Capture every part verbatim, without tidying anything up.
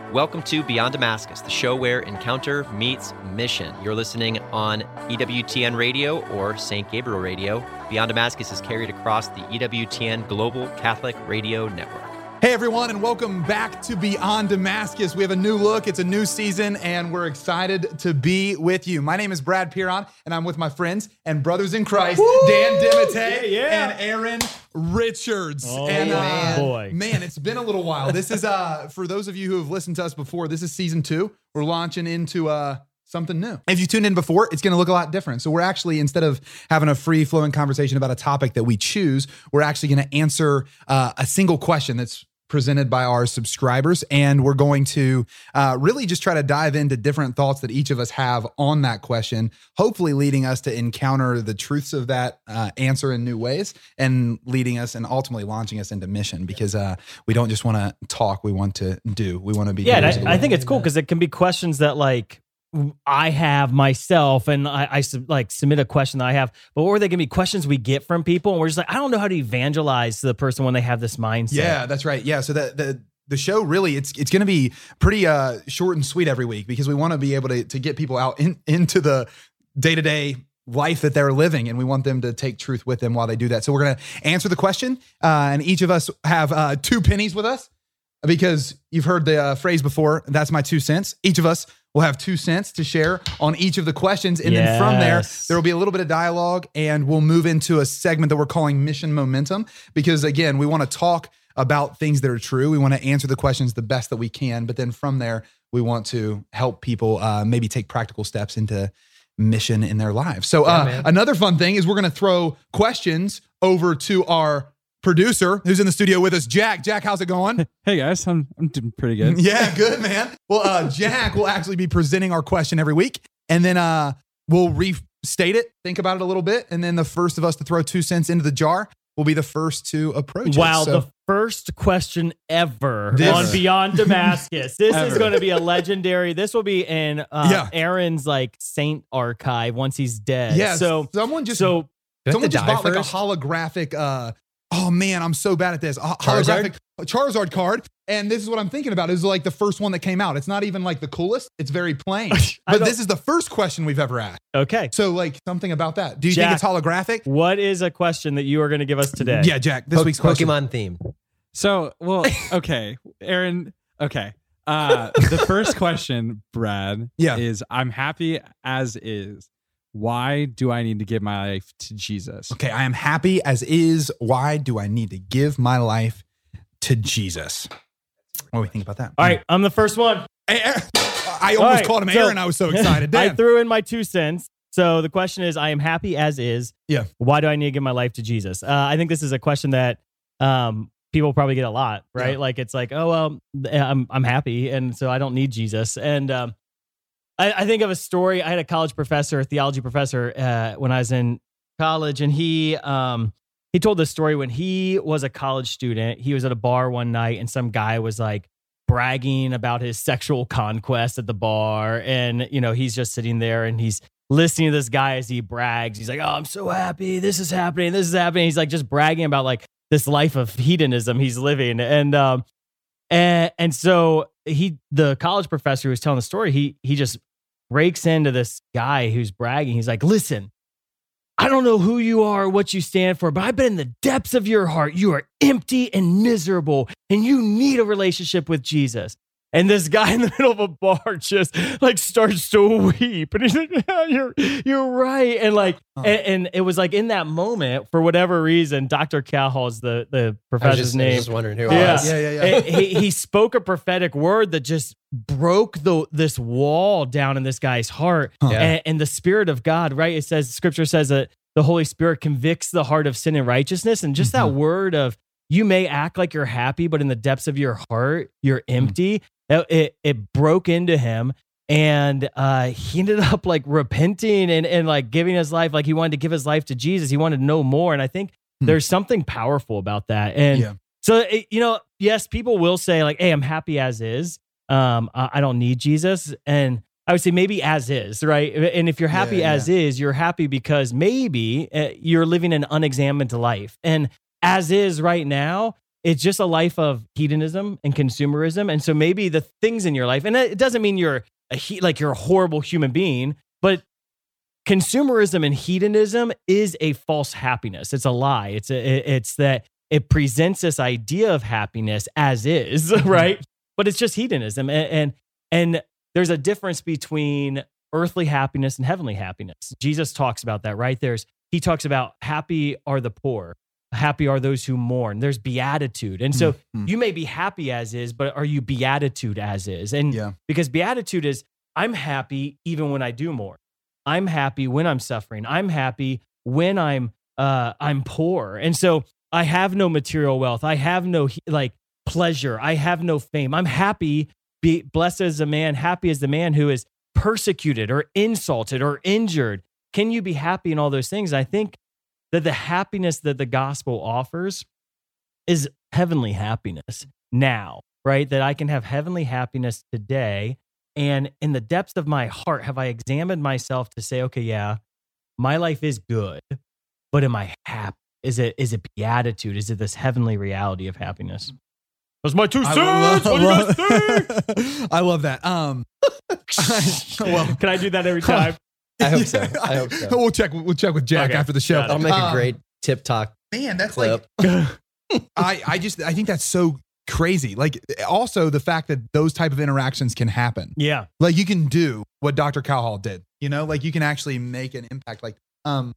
Welcome to Beyond Damascus, the show where encounter meets mission. You're listening on E W T N Radio or Saint Gabriel Radio. Beyond Damascus is carried across the E W T N Global Catholic Radio Network. Hey everyone, and welcome back to Beyond Damascus. We have a new look, it's a new season, and we're excited to be with you. My name is Brad Piron, and I'm with my friends and brothers in Christ, Woo! Dan Dimite yeah, yeah. and Aaron Richards. Oh, and, uh, man. boy. Man, it's been a little while. This is, uh, for those of you who have listened to us before, this is season two. We're launching into uh, something new. If you tuned in before, it's going to look a lot different. So we're actually, instead of having a free-flowing conversation about a topic that we choose, we're actually going to answer uh, a single question that's presented by our subscribers, and we're going to uh, really just try to dive into different thoughts that each of us have on that question, hopefully leading us to encounter the truths of that uh, answer in new ways, and leading us and ultimately launching us into mission, because uh, we don't just want to talk, we want to do. We want to be yeah, and I, I think it's cool because it can be questions that like I have myself, and I, I like submit a question that I have, but or they can be questions we get from people, and we're just like, I don't know how to evangelize to the person when they have this mindset. Yeah, that's right. Yeah, so the the the show really it's it's going to be pretty uh, short and sweet every week, because we want to be able to to get people out in, into the day to day life that they're living, and we want them to take truth with them while they do that. So we're going to answer the question, uh, and each of us have uh, two pennies with us, because you've heard the uh, phrase before. That's my two cents. Each of us will have two cents to share on each of the questions. And yes. then from there, there will be a little bit of dialogue, and we'll move into a segment that we're calling Mission Momentum, because again, we want to talk about things that are true. We want to answer the questions the best that we can. But then from there, we want to help people uh, maybe take practical steps into mission in their lives. So uh, yeah, another fun thing is we're going to throw questions over to our producer who's in the studio with us, Jack. Jack, how's it going? Hey guys, I'm I'm doing pretty good. Yeah, good, man. Well, uh, Jack will actually be presenting our question every week, and then uh, we'll restate it, think about it a little bit, and then the first of us to throw two cents into the jar will be the first to approach wow, it. So, the first question ever This- on Beyond Damascus. This is Ever. going to be a legendary. This will be in uh, Yeah. Aaron's like saint archive once he's dead. yeah, So someone just so Do I have someone to just die bought like a first? holographic. Uh, oh man, I'm so bad at this. A ho- Charizard? holographic Charizard card. And this is what I'm thinking about. Is like the first one that came out. It's not even like the coolest. It's very plain. I But don't- this is the first question we've ever asked. okay. So like something about that. Do you Jack. think it's holographic? What is a question that you are going to give us today? Yeah, Jack. This Po- week's question. Pokemon theme. So, well, okay, Aaron. Okay, uh, the first question, Brad, Yeah. is I'm happy as is. Why do I need to give my life to Jesus? Okay, I am happy as is. Why do I need to give my life to Jesus? What do we think about that? All right, I'm the first one. Hey, Aaron. I almost All right, called him so- Aaron. I was so excited. I Damn. threw in my two cents. So the question is, I am happy as is. Yeah. Why do I need to give my life to Jesus? Uh, I think this is a question that um, people probably get a lot, right? Yeah. Like it's like, oh well, I'm I'm happy, and so I don't need Jesus. And um, I, I think of a story. I had a college professor, a theology professor, uh, when I was in college, and he um, he told this story when he was a college student. He was at a bar one night, and some guy was like bragging about his sexual conquest at the bar, and you know he's just sitting there and he's listening to this guy as he brags. He's like, "Oh, I'm so happy. This is happening. This is happening." He's like just bragging about like this life of hedonism he's living, and um, and and so he, the college professor who was telling the story, he he just breaks into this guy who's bragging. He's like, "Listen, I don't know who you are or what you stand for, but I bet in the depths of your heart, you are empty and miserable, and you need a relationship with Jesus." And this guy in the middle of a bar just like starts to weep. And he's like, yeah, you're, you're right. And like, Huh. and, and it was like in that moment, for whatever reason, Doctor Cowhall is the, the I was professor's just, I was name. just wondering who Yeah. it was. Yeah, yeah, yeah. And he, he spoke a prophetic word that just broke the this wall down in this guy's heart. Huh. Yeah. And, and the Spirit of God, right? It says, Scripture says that the Holy Spirit convicts the heart of sin and righteousness. And just that word of, you may act like you're happy, but in the depths of your heart, you're empty. It, it, it broke into him. And uh, he ended up like repenting and, and like giving his life, like he wanted to give his life to Jesus. He wanted to know more. And I think Hmm. there's something powerful about that. And Yeah. so, it, you know, yes, people will say like, hey, I'm happy as is. Um, I, I don't need Jesus. And I would say maybe as is, right? And if you're happy Yeah, as is, you're happy because maybe uh, you're living an unexamined life. And as is right now it's just a life of hedonism and consumerism. And so maybe the things in your life, and it doesn't mean you're a he, like you're a horrible human being, but consumerism and hedonism is a false happiness. It's a lie. It's a, it's that it presents this idea of happiness as is, right? But it's just hedonism. And, and, and there's a difference between earthly happiness and heavenly happiness. Jesus talks about that, right? There's, he talks about happy are the poor. Happy are those who mourn. There's beatitude. And so mm-hmm. you may be happy as is, but are you beatitude as is? And yeah. because beatitude is, I'm happy even when I do more. I'm happy when I'm suffering. I'm happy when I'm uh, I'm poor. And so I have no material wealth. I have no like pleasure. I have no fame. I'm happy, be blessed as a man, happy as the man who is persecuted or insulted or injured. Can you be happy in all those things? I think that the happiness that the gospel offers is heavenly happiness now, right? That I can have heavenly happiness today. And in the depths of my heart, have I examined myself to say, okay, yeah, my life is good, but am I happy? Is it, is it beatitude? Is it this heavenly reality of happiness? That's my two cents. Love, what do you guys think? I love that. Um, I, well, can I do that every time? I hope so. I hope so. We'll check. We'll check with Jack Okay. after the show. I'll make a Um, great tip talk Man, that's clip. like I. I just. I think that's so crazy. Like also the fact that those type of interactions can happen. Yeah. Like you can do what Doctor Cowhall did. You know, like you can actually make an impact. Like, um,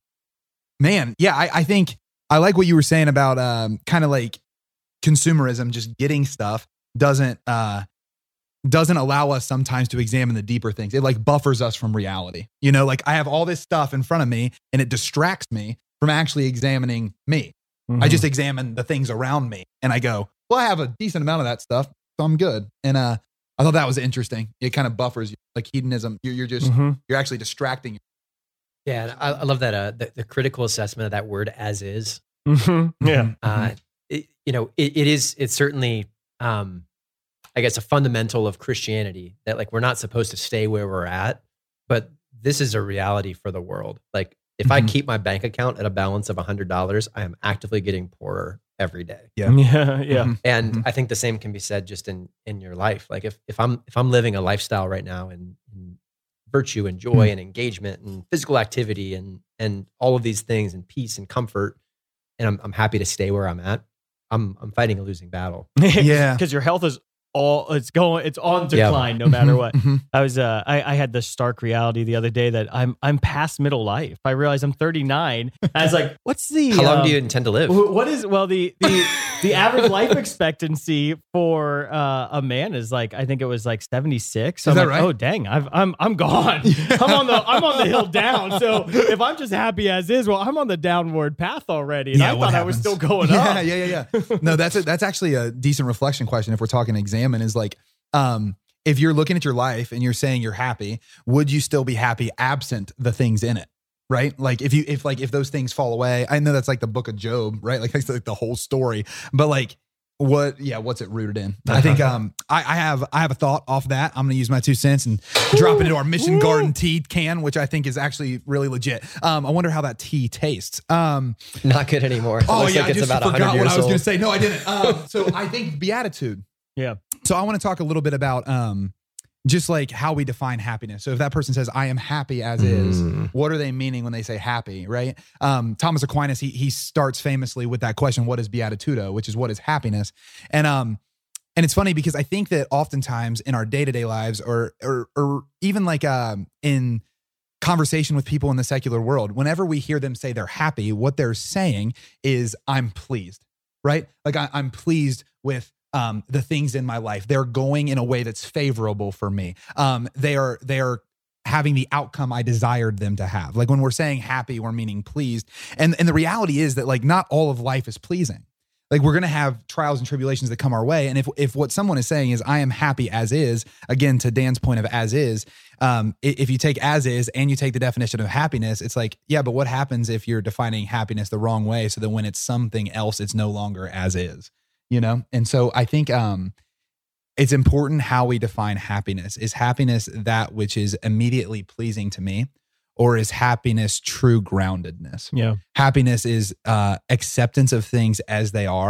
man, yeah. I, I think I like what you were saying about um, kind of like consumerism, just getting stuff doesn't uh doesn't allow us sometimes to examine the deeper things. It like buffers us from reality. You know, like I have all this stuff in front of me and it distracts me from actually examining me. Mm-hmm. I just examine the things around me and I go, well, I have a decent amount of that stuff, so I'm good. And uh, I thought that was interesting. It kind of buffers you, like hedonism. You're, you're just, Mm-hmm. you're actually distracting. Yeah, and I, I love that uh, the, the critical assessment of that word "as is." Mm-hmm. Yeah. Uh, it, you know, it, it is. It's certainly, um, I guess, a fundamental of Christianity that like we're not supposed to stay where we're at, but this is a reality for the world. Like if Mhm. I keep my bank account at a balance of a hundred dollars, I am actively getting poorer every day. Yeah. Yeah. Yeah. Mhm. And Mhm. I think the same can be said just in in your life. Like if if I'm if I'm living a lifestyle right now in, in virtue and joy Mm. and engagement and physical activity and and all of these things and peace and comfort, and I'm I'm happy to stay where I'm at, I'm I'm fighting a losing battle. Yeah. Because your health is all it's going it's on Yeah. decline no matter what. Mhm. I was uh I, I had the stark reality the other day that I'm I'm past middle life. I realized I'm thirty-nine. I was like, what's the How long um, do you intend to live? wh- what is well the the the average life expectancy for uh, a man is like I think it was like seventy-six. So Is I'm that like, right? oh dang, I've, I'm I'm gone. I'm on the I'm on the hill down. So if I'm just happy as is, well, I'm on the downward path already. And I what thought I was happens? still going yeah, up. Yeah, yeah, yeah. No, that's a, that's actually a decent reflection question. If we're talking examine, is like, um, if you're looking at your life and you're saying you're happy, would you still be happy absent the things in it? Right? Like if you, if like, if those things fall away, I know that's like the book of Job, right? Like that's like the whole story, but like what, yeah, what's it rooted in? I think, um, I, I have, I have a thought off that. I'm going to use my two cents and drop it into our Mission Garden tea can, which I think is actually really legit. Um, I wonder how that tea tastes. Um, Not good anymore. It Oh looks yeah, like I it's just about one forgot hundred what years I was going old. to say. No, I didn't. Um, so I think beatitude. Yeah. So I want to talk a little bit about um, just like how we define happiness. So if that person says, I am happy as is, Mm. what are they meaning when they say happy, right? Um, Thomas Aquinas, he he starts famously with that question, what is beatitudo, which is what is happiness? And um, and it's funny because I think that oftentimes in our day-to-day lives or or or even like um, in conversation with people in the secular world, whenever we hear them say they're happy, what they're saying is I'm pleased, right? Like I, I'm pleased with um, the things in my life. They're going in a way that's favorable for me. Um, they are, they are having the outcome I desired them to have. Like when we're saying happy, we're meaning pleased. And, and the reality is that like not all of life is pleasing. Like we're going to have trials and tribulations that come our way. And if, if what someone is saying is I am happy as is, again, to Dan's point of as is, um, i- if you take as is and you take the definition of happiness, it's like, yeah, but what happens if you're defining happiness the wrong way? So that when it's something else, it's no longer as is, you know? And so I think, um, it's important how we define happiness. Is happiness that which is immediately pleasing to me? Or is happiness true groundedness? Yeah. Happiness is uh, acceptance of things as they are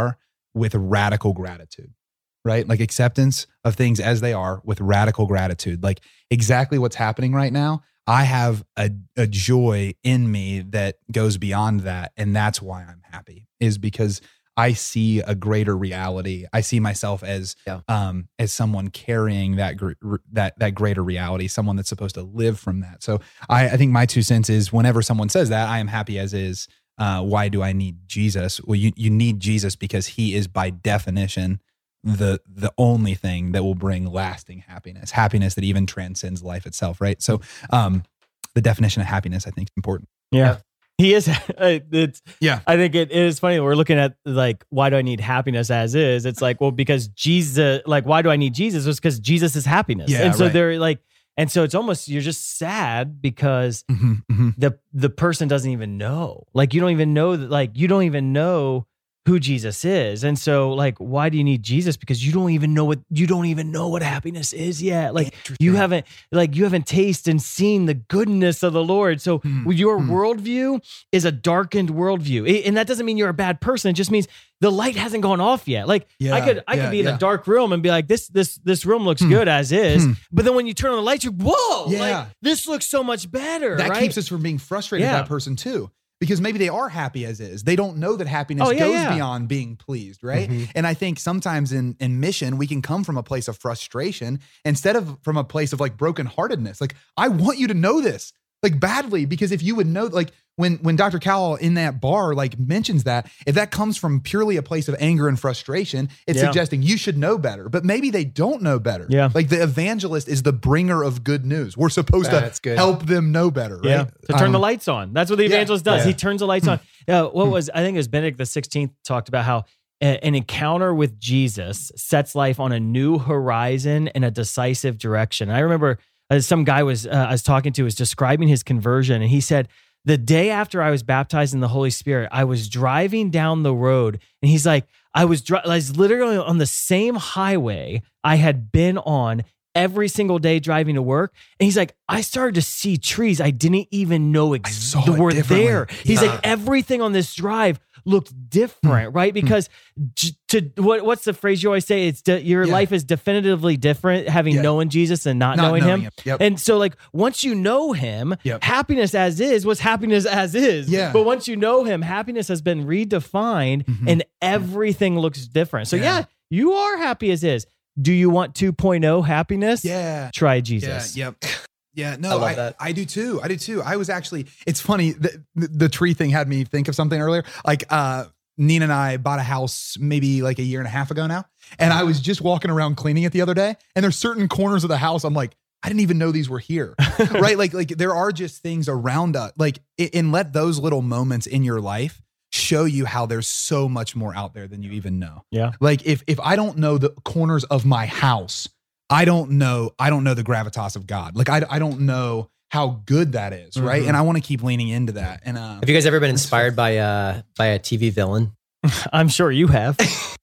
with radical gratitude, right? Like acceptance of things as they are with radical gratitude. Like exactly what's happening right now, I have a, a joy in me that goes beyond that. And that's why I'm happy, is because I see a greater reality. I see myself as Yeah. um, as someone carrying that gr- that that greater reality, someone that's supposed to live from that. So I, I think my two cents is whenever someone says that, I am happy as is. Uh, why do I need Jesus? Well, you you need Jesus because he is by definition the the only thing that will bring lasting happiness, happiness that even transcends life itself, right? So um, the definition of happiness, I think, is important. Yeah. He is. It's, Yeah. I think it is funny. We're looking at like, why do I need happiness as is? It's like, well, because Jesus, like, why do I need Jesus? It's because Jesus is happiness. Yeah, and so right. they're like, and so it's almost, you're just sad because Mm-hmm, mm-hmm. the, the person doesn't even know. Like, you don't even know that, like, you don't even know who Jesus is. And so like, why do you need Jesus? Because you don't even know what, you don't even know what happiness is yet. Like you haven't, like you haven't tasted and seen the goodness of the Lord. So Hmm. your Hmm. worldview is a darkened worldview. It- and that doesn't mean you're a bad person. It just means the light hasn't gone off yet. Like Yeah, I could, I yeah, could be in yeah. a dark room and be like, this, this, this room looks Hmm. good as is. Hmm. But then when you turn on the lights, you're, whoa, Yeah. like this looks so much better. That right? keeps us from being frustrated Yeah. with that person too. Because maybe they are happy as is. They don't know that happiness Oh, yeah, goes yeah. beyond being pleased, right? Mhm. And I think sometimes in, in mission, we can come from a place of frustration instead of from a place of like brokenheartedness. Like, I want you to know this, like badly, because if you would know, like when when Doctor Cowell in that bar like mentions that, if that comes from purely a place of anger and frustration, it's Yeah. suggesting you should know better. But maybe they don't know better. Yeah. Like the evangelist is the bringer of good news. We're supposed That's to good. help them know better, right? Yeah, to turn the Um, lights on. That's what the yeah, evangelist does. yeah. He turns the lights on. Uh, what was, I think it was Benedict the sixteenth talked about how a- an encounter with Jesus sets life on a new horizon and a decisive direction. I remember uh, some guy was uh, I was talking to was describing his conversion, and he said, the day after I was baptized in the Holy Spirit, I was driving down the road, and he's like, I was, dri- I was literally on the same highway I had been on every single day driving to work. And he's like, I started to see trees I didn't even know ex- saw it were differently. there. He's Yeah. like, everything on this drive looked different, right? Because j- to what what's the phrase you always say? It's de- your Yeah. life is definitively different having Yeah. known Jesus and not, Not knowing, knowing him. him. Yep. And so like once you know him, Yep. happiness as is was happiness as is. Yeah. But once you know him, happiness has been redefined Mhm. and everything looks different. So Yeah. yeah, you are happy as is. Do you want two point oh happiness? Yeah. Try Jesus. Yeah. Yep. Yeah. No, I I, love that. I do too. I do too. I was actually, it's funny. The, the, the tree thing had me think of something earlier. Like, uh, Nina and I bought a house maybe like a year and a half ago now. And I was just walking around cleaning it the other day. And there's certain corners of the house I'm like, I didn't even know these were here. Right? Like, like there are just things around us. Like, it, and let those little moments in your life show you how there's so much more out there than you even know. Yeah. Like if if I don't know the corners of my house, I don't know I don't know the gravitas of God. Like I I don't know how good that is, right? Mhm. And I want to keep leaning into that. And uh Have you guys ever been inspired by uh by a T V villain? I'm sure you have.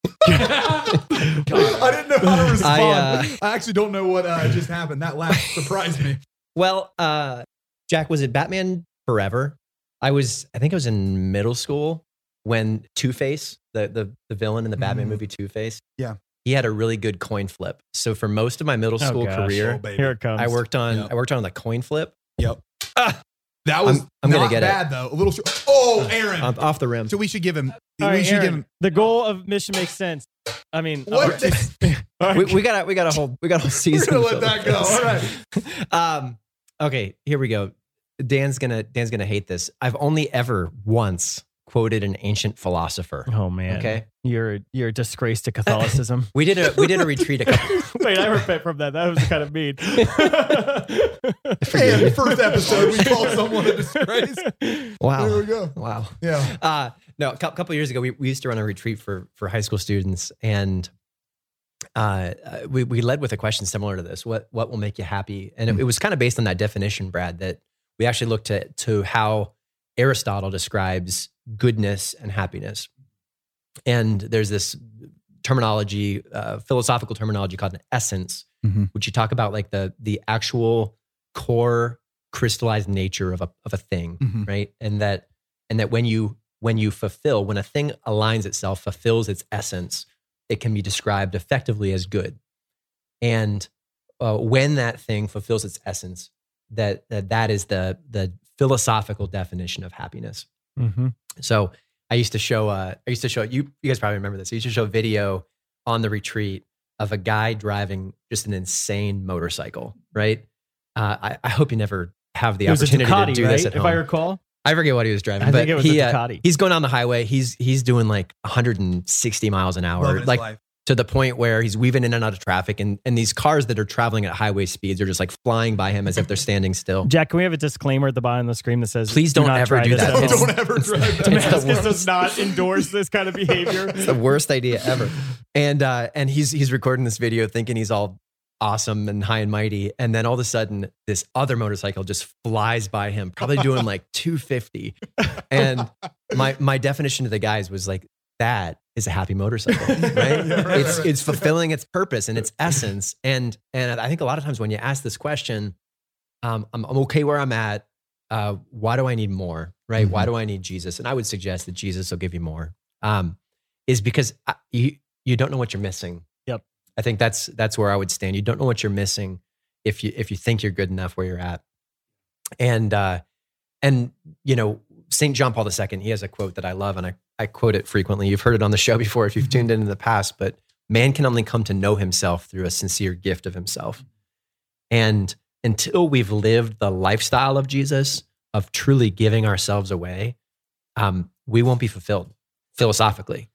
I didn't know how to respond. I, I, uh, actually don't know what uh, just happened. That laugh surprised me. Well, uh, Jack, was it Batman Forever? I was, I think I was in middle school when Two-Face, the the, the villain in the Batman Mhm. movie Two-Face, Yeah. he had a really good coin flip. So for most of my middle Oh, school gosh. career, Oh, baby. Here it comes. I worked on Yep. I worked on the coin flip. Yep. That was I'm- I'm gonna not get it. bad though. A little. Sh- oh, Aaron. Um, off the rim. so we should give him. All we right, should Aaron, give him. the goal of mission makes sense. I mean, What? uh, the- all right. we, we got we got a whole we got a whole We're season. gonna let filled that with go. this. All right. Um, okay, here we go. Dan's gonna Dan's gonna hate this. I've only ever once quoted an ancient philosopher. Oh man. Okay. You're you're a disgrace to Catholicism. We did a we did a retreat a couple. Wait, I repent from that. That was kind of mean. Hey, first episode we called someone a disgrace. There Wow. we go. Wow. Yeah. Uh, no, a cou- couple years ago, we, we used to run a retreat for for high school students, and uh, uh, we we led with a question similar to this: what what will make you happy? And it, it was kind of based on that definition, Brad. That we actually looked at to how Aristotle describes goodness and happiness. And there's this terminology, uh, philosophical terminology called an essence, Mhm. which you talk about like the the actual core crystallized nature of a of a thing, Mhm. right? And that and that when you when you fulfill, when a thing aligns itself, fulfills its essence, it can be described effectively as good. And uh, when that thing fulfills its essence, that that, that is the the philosophical definition of happiness. Mm-hmm. So I used to show, uh, I used to show you. You guys probably remember this. I used to show video on the retreat of a guy driving just an insane motorcycle. Right. Uh, I, I hope you never have the It was a opportunity Ducati, to do right? this at If home. I recall. I forget what he was driving, I but think it was he, a uh, Ducati. he's going down the highway. He's he's doing like one hundred sixty miles an hour, Loving his like life. to the point where he's weaving in and out of traffic, and and these cars that are traveling at highway speeds are just like flying by him as if they're standing still. Jack, can we have a disclaimer at the bottom of the screen that says, Please don't not ever try do this that. at It's- home." Don't ever drive that. It's the Damascus worst. does not endorse this kind of behavior. It's the worst idea ever. And uh, and he's he's recording this video thinking he's all awesome and high and mighty, and then all of a sudden this other motorcycle just flies by him, probably doing like two fifty. And my my definition to the guys was like, that is a happy motorcycle, right? Yeah, right, It's right. it's fulfilling its purpose and its essence. And and I think a lot of times when you ask this question, um, I'm I'm okay where I'm at. Uh, why do I need more? Right? Mhm. Why do I need Jesus? And I would suggest that Jesus will give you more. Um, is because I, you you don't know what you're missing. Yep. I think that's that's where I would stand. You don't know what you're missing if you if you think you're good enough where you're at. And uh, and you know, Saint John Paul the Second, he has a quote that I love, and I, I quote it frequently. You've heard it on the show before if you've tuned in in the past, but man can only come to know himself through a sincere gift of himself. And until we've lived the lifestyle of Jesus, of truly giving ourselves away, um, we won't be fulfilled philosophically.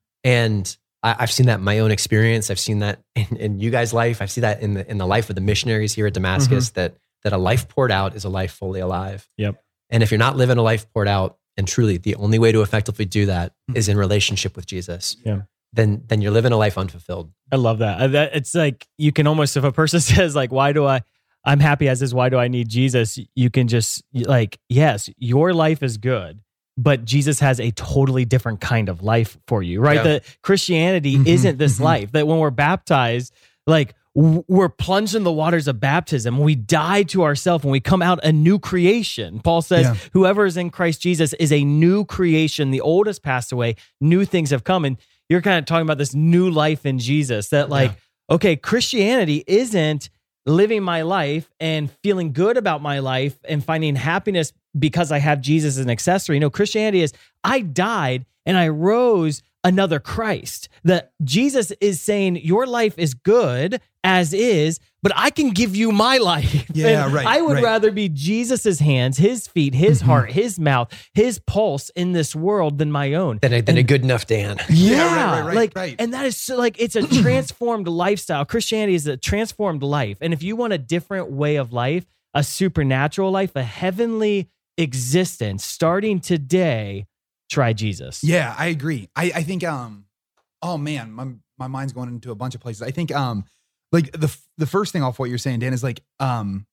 And I, I've seen that in my own experience. I've seen that in, in you guys' life. I've seen that in the in the life of the missionaries here at Damascus, Mm-hmm. that that a life poured out is a life fully alive. Yep. And if you're not living a life poured out, and truly the only way to effectively do that Mhm. is in relationship with Jesus, Yeah. then then you're living a life unfulfilled. I love that. Uh, that. It's like you can almost, if a person says like, why do I, I'm happy as is, why do I need Jesus? You can just like, yes, your life is good, but Jesus has a totally different kind of life for you, right? Yeah. That Christianity Mhm, isn't this mhm. life, that when we're baptized, like w- we're plunged in the waters of baptism. We die to ourselves and we come out a new creation. Paul says, Yeah. whoever is in Christ Jesus is a new creation. The old has passed away. New things have come. And you're kind of talking about this new life in Jesus that like, okay, Christianity isn't living my life and feeling good about my life and finding happiness because I have Jesus as an accessory. No, Christianity is I died and I rose another Christ. That Jesus is saying your life is good as is, but I can give you my life. Yeah, And right, I would right. rather be Jesus's hands, his feet, his Mhm. heart, his mouth, his pulse in this world than my own. Than a, than a good enough Dan. Yeah, right, right, right, like, right. and that is so like it's a transformed lifestyle. Christianity is a transformed life, and if you want a different way of life, a supernatural life, a heavenly existence, starting today, try Jesus. Yeah, I agree. I, I think, um, oh man, my, my mind's going into a bunch of places. I think, um, like the, the first thing off what you're saying, Dan, is like, um,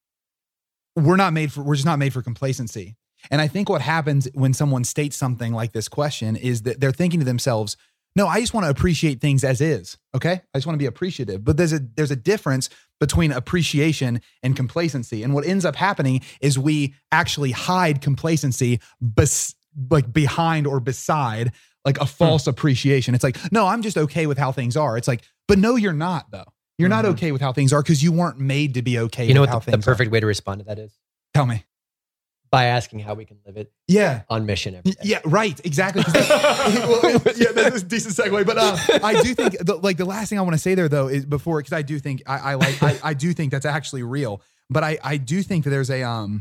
we're not made for, we're just not made for complacency. And I think what happens when someone states something like this question is that they're thinking to themselves, no, I just want to appreciate things as is. Okay. I just want to be appreciative, but there's a, there's a difference between appreciation and complacency. And what ends up happening is we actually hide complacency bes- like behind or beside like a false appreciation. It's like, no, I'm just okay with how things are. It's like, but no, you're not though. You're not Mhm. okay with how things are because you weren't made to be okay You know with how what the, things the perfect way to respond to that is? are. Tell me. By asking how we can live it Yeah. on mission every Y- day. Yeah, right. Exactly. 'Cause that- well, yeah, that's a decent segue. But uh, I do think, the, like, the last thing I want to say there, though, is before, because I do think I, I like, I, I do think that's actually real. But I, I do think that there's a, um,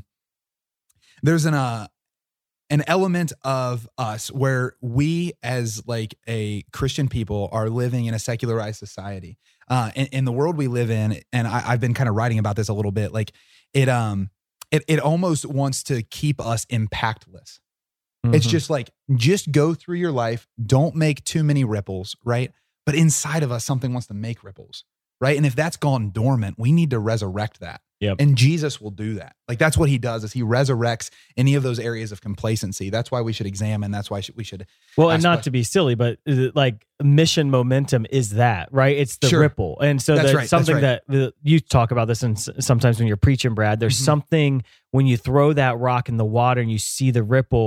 there's an, uh, an element of us where we, as like a Christian people, are living in a secularized society. Uh, in, in the world we live in, and I, I've been kind of writing about this a little bit. Like, it, um, it, it almost wants to keep us impactless. It's Mhm. just like, just go through your life. Don't make too many ripples, right? But inside of us, something wants to make ripples, right? And if that's gone dormant, we need to resurrect that. Yep. And Jesus will do that. Like, that's what he does, is he resurrects any of those areas of complacency. That's why we should examine. That's why we should. Well, and ask not questions. to be silly, but uh, like mission momentum is that, right? It's the Sure. ripple. And so That's that's right, that's something right. that the, you talk about this, and s- sometimes when you're preaching, Brad, there's Mhm. something when you throw that rock in the water and you see the ripple,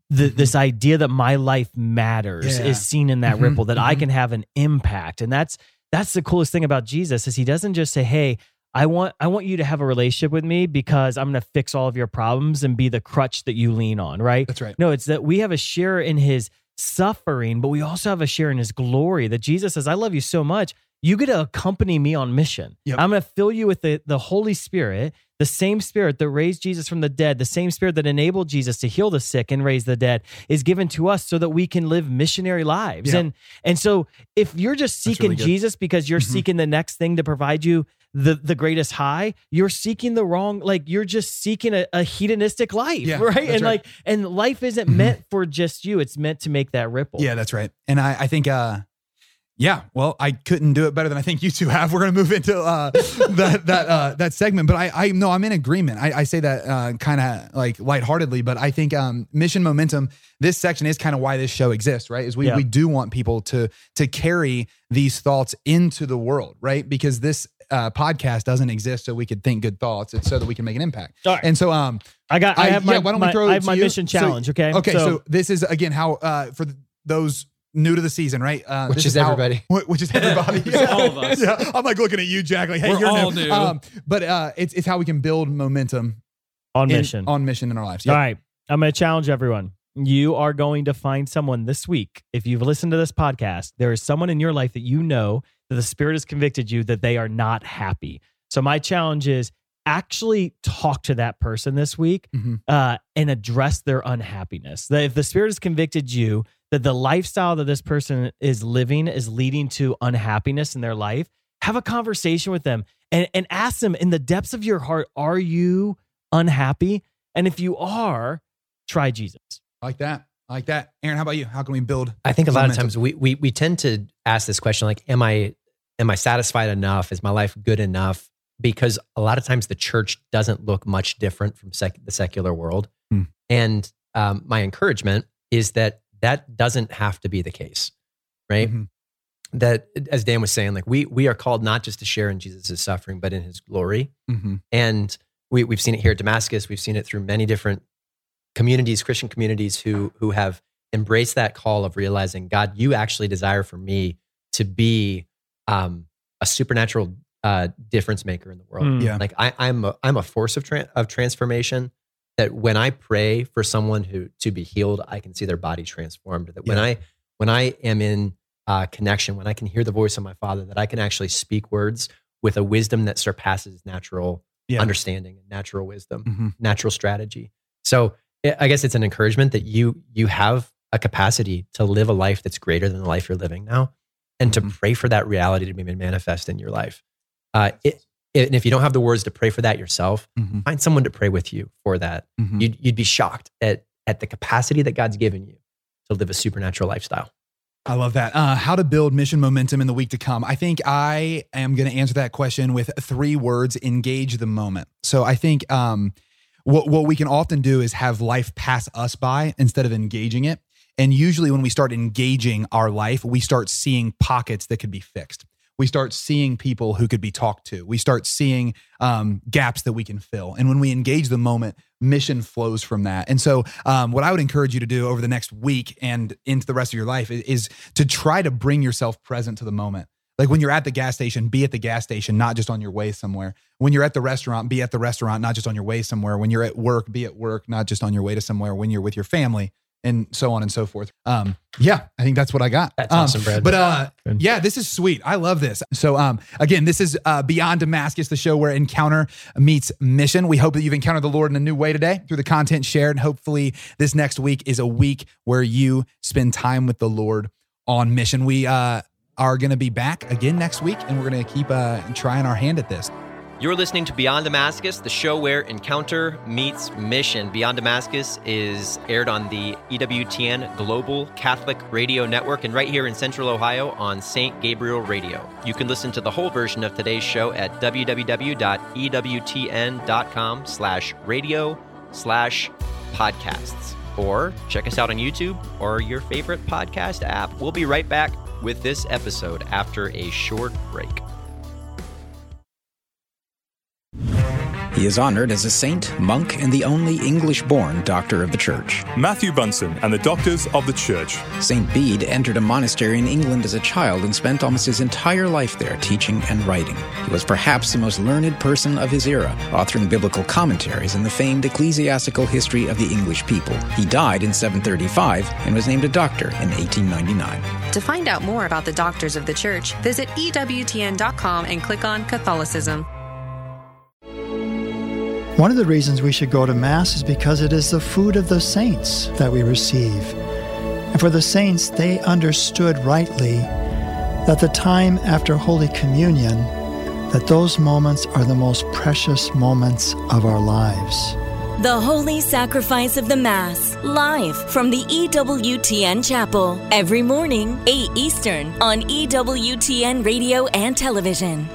the, this idea that my life matters Yeah. is seen in that Mhm, ripple, that I mhm. can have an impact. And that's that's the coolest thing about Jesus, is he doesn't just say, hey, I want I want you to have a relationship with me because I'm going to fix all of your problems and be the crutch that you lean on, right? That's right. No, it's that we have a share in his suffering, but we also have a share in his glory, that Jesus says, I love you so much, you get to accompany me on mission. Yep. I'm going to fill you with the, the Holy Spirit, the same Spirit that raised Jesus from the dead, the same Spirit that enabled Jesus to heal the sick and raise the dead is given to us so that we can live missionary lives. Yeah. And and so if you're just That's seeking really good. Jesus because you're Mhm. seeking the next thing to provide you the the greatest high, you're seeking the wrong, like you're just seeking a, a hedonistic life, Yeah, right? that's And right. like, and life isn't Mhm. meant for just you. It's meant to make that ripple. Yeah, that's right. And I, I think, uh, yeah, well, I couldn't do it better than I think you two have. We're going to move into uh, that that uh, that segment, but I, I no, I'm in agreement. I, I say that uh, kind of like lightheartedly, but I think um, mission momentum. This section is kind of why this show exists, right? Is we Yeah. we do want people to to carry these thoughts into the world, right? Because this uh, podcast doesn't exist so we could think good thoughts. It's so that we can make an impact. All right. And so, um, I got. I, I- have my. yeah, why don't we my- throw it I have to my you? mission So- challenge. Okay. okay, so, this is again how uh, for th- those new to the season, right? Uh, Which this is how- everybody. wh- which is everybody. Which is all of us. Yeah, I'm like looking at you, Jack. Like, hey, We're you're all new. new. Um, but uh, it's it's how we can build momentum on in- mission. on mission in our lives. All Yep. right. I'm going to challenge everyone. You are going to find someone this week. If you've listened to this podcast, there is someone in your life that you know that the Spirit has convicted you that they are not happy. So my challenge is actually talk to that person this week Mhm. uh, and address their unhappiness. That if the Spirit has convicted you that the lifestyle that this person is living is leading to unhappiness in their life, have a conversation with them and, and ask them in the depths of your heart, are you unhappy? And if you are, try Jesus. I like that. I like that. Aaron, how about you? How can we build? I think a lot of momentum? times we, we we tend to ask this question like, am I am I satisfied enough? Is my life good enough? Because a lot of times the church doesn't look much different from sec- the secular world. Hmm. And um, my encouragement is that that doesn't have to be the case, right? Mhm. That, as Dan was saying, like we we are called not just to share in Jesus' suffering, but in his glory. Mhm. And we, we've seen it here at Damascus. We've seen it through many different communities, Christian communities who who have embraced that call of realizing, God, you actually desire for me to be um, a supernatural uh, difference maker in the world. Mm. Yeah. Like I, I'm a, I'm a force of tra- of transformation. That when I pray for someone who to be healed, I can see their body transformed. That when Yeah. I when I am in uh, connection, when I can hear the voice of my Father, that I can actually speak words with a wisdom that surpasses natural Yeah. understanding and natural wisdom, Mhm. natural strategy. So I I guess it's an encouragement that you you have a capacity to live a life that's greater than the life you're living now, and to Mhm. pray for that reality to be made manifest in your life. Uh, it, it, and if you don't have the words to pray for that yourself, Mhm. find someone to pray with you for that. Mhm. You'd, you'd be shocked at at the capacity that God's given you to live a supernatural lifestyle. I love that. Uh, how to build mission momentum in the week to come. I think I am going to answer that question with three words: engage the moment. So I think um, what what we can often do is have life pass us by instead of engaging it. And usually, when we start engaging our life, we start seeing pockets that could be fixed. We start seeing people who could be talked to. We start seeing um, gaps that we can fill. And when we engage the moment, mission flows from that. And so um, what I would encourage you to do over the next week and into the rest of your life is, is to try to bring yourself present to the moment. Like when you're at the gas station, be at the gas station, not just on your way somewhere. When you're at the restaurant, be at the restaurant, not just on your way somewhere. When you're at work, be at work, not just on your way to somewhere. When you're with your family, and so on and so forth. Um, yeah, I think that's what I got. That's um, awesome, Brad. But uh, Good. yeah, this is sweet. I love this. So um, again, this is uh, Beyond Damascus, the show where encounter meets mission. We hope that you've encountered the Lord in a new way today through the content shared. And hopefully this next week is a week where you spend time with the Lord on mission. We uh, are going to be back again next week, and we're going to keep uh, trying our hand at this. You're listening to Beyond Damascus, the show where encounter meets mission. Beyond Damascus is aired on the E W T N Global Catholic Radio Network and right here in Central Ohio on Saint Gabriel Radio. You can listen to the whole version of today's show at www.ewtn.com slash radio slash podcasts. Or check us out on YouTube or your favorite podcast app. We'll be right back with this episode after a short break. He is honored as a saint, monk, and the only English-born doctor of the Church. Matthew Bunson and the Doctors of the Church. Saint Bede entered a monastery in England as a child and spent almost his entire life there teaching and writing. He was perhaps the most learned person of his era, authoring biblical commentaries in the famed Ecclesiastical History of the English People. He died in seven thirty-five and was named a doctor in eighteen ninety-nine. To find out more about the Doctors of the Church, visit E W T N dot com and click on Catholicism. One of the reasons we should go to Mass is because it is the food of the saints that we receive. And for the saints, they understood rightly that the time after Holy Communion, that those moments are the most precious moments of our lives. The Holy Sacrifice of the Mass, live from the E W T N Chapel, every morning, eight Eastern, on E W T N Radio and Television.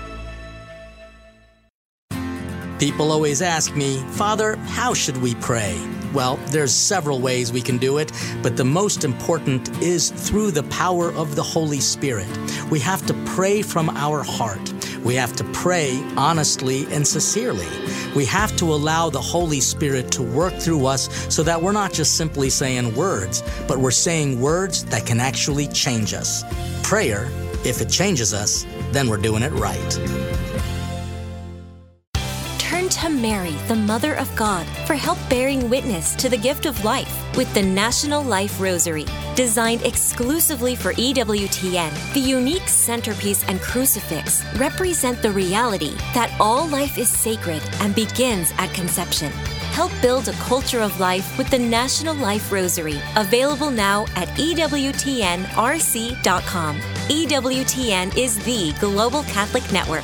People always ask me, Father, how should we pray? Well, there's several ways we can do it, but the most important is through the power of the Holy Spirit. We have to pray from our heart. We have to pray honestly and sincerely. We have to allow the Holy Spirit to work through us so that we're not just simply saying words, but we're saying words that can actually change us. Prayer, if it changes us, then we're doing it right. Turn to Mary, the Mother of God, for help bearing witness to the gift of life with the National Life Rosary. Designed exclusively for E W T N, the unique centerpiece and crucifix represent the reality that all life is sacred and begins at conception. Help build a culture of life with the National Life Rosary, available now at E W T N R C dot com. E W T N is the global Catholic network.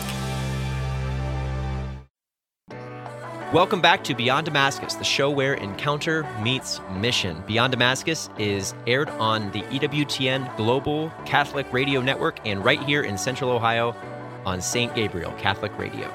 Welcome back to Beyond Damascus, the show where encounter meets mission. Beyond Damascus is aired on the E W T N Global Catholic Radio Network and right here in Central Ohio on Saint Gabriel Catholic Radio.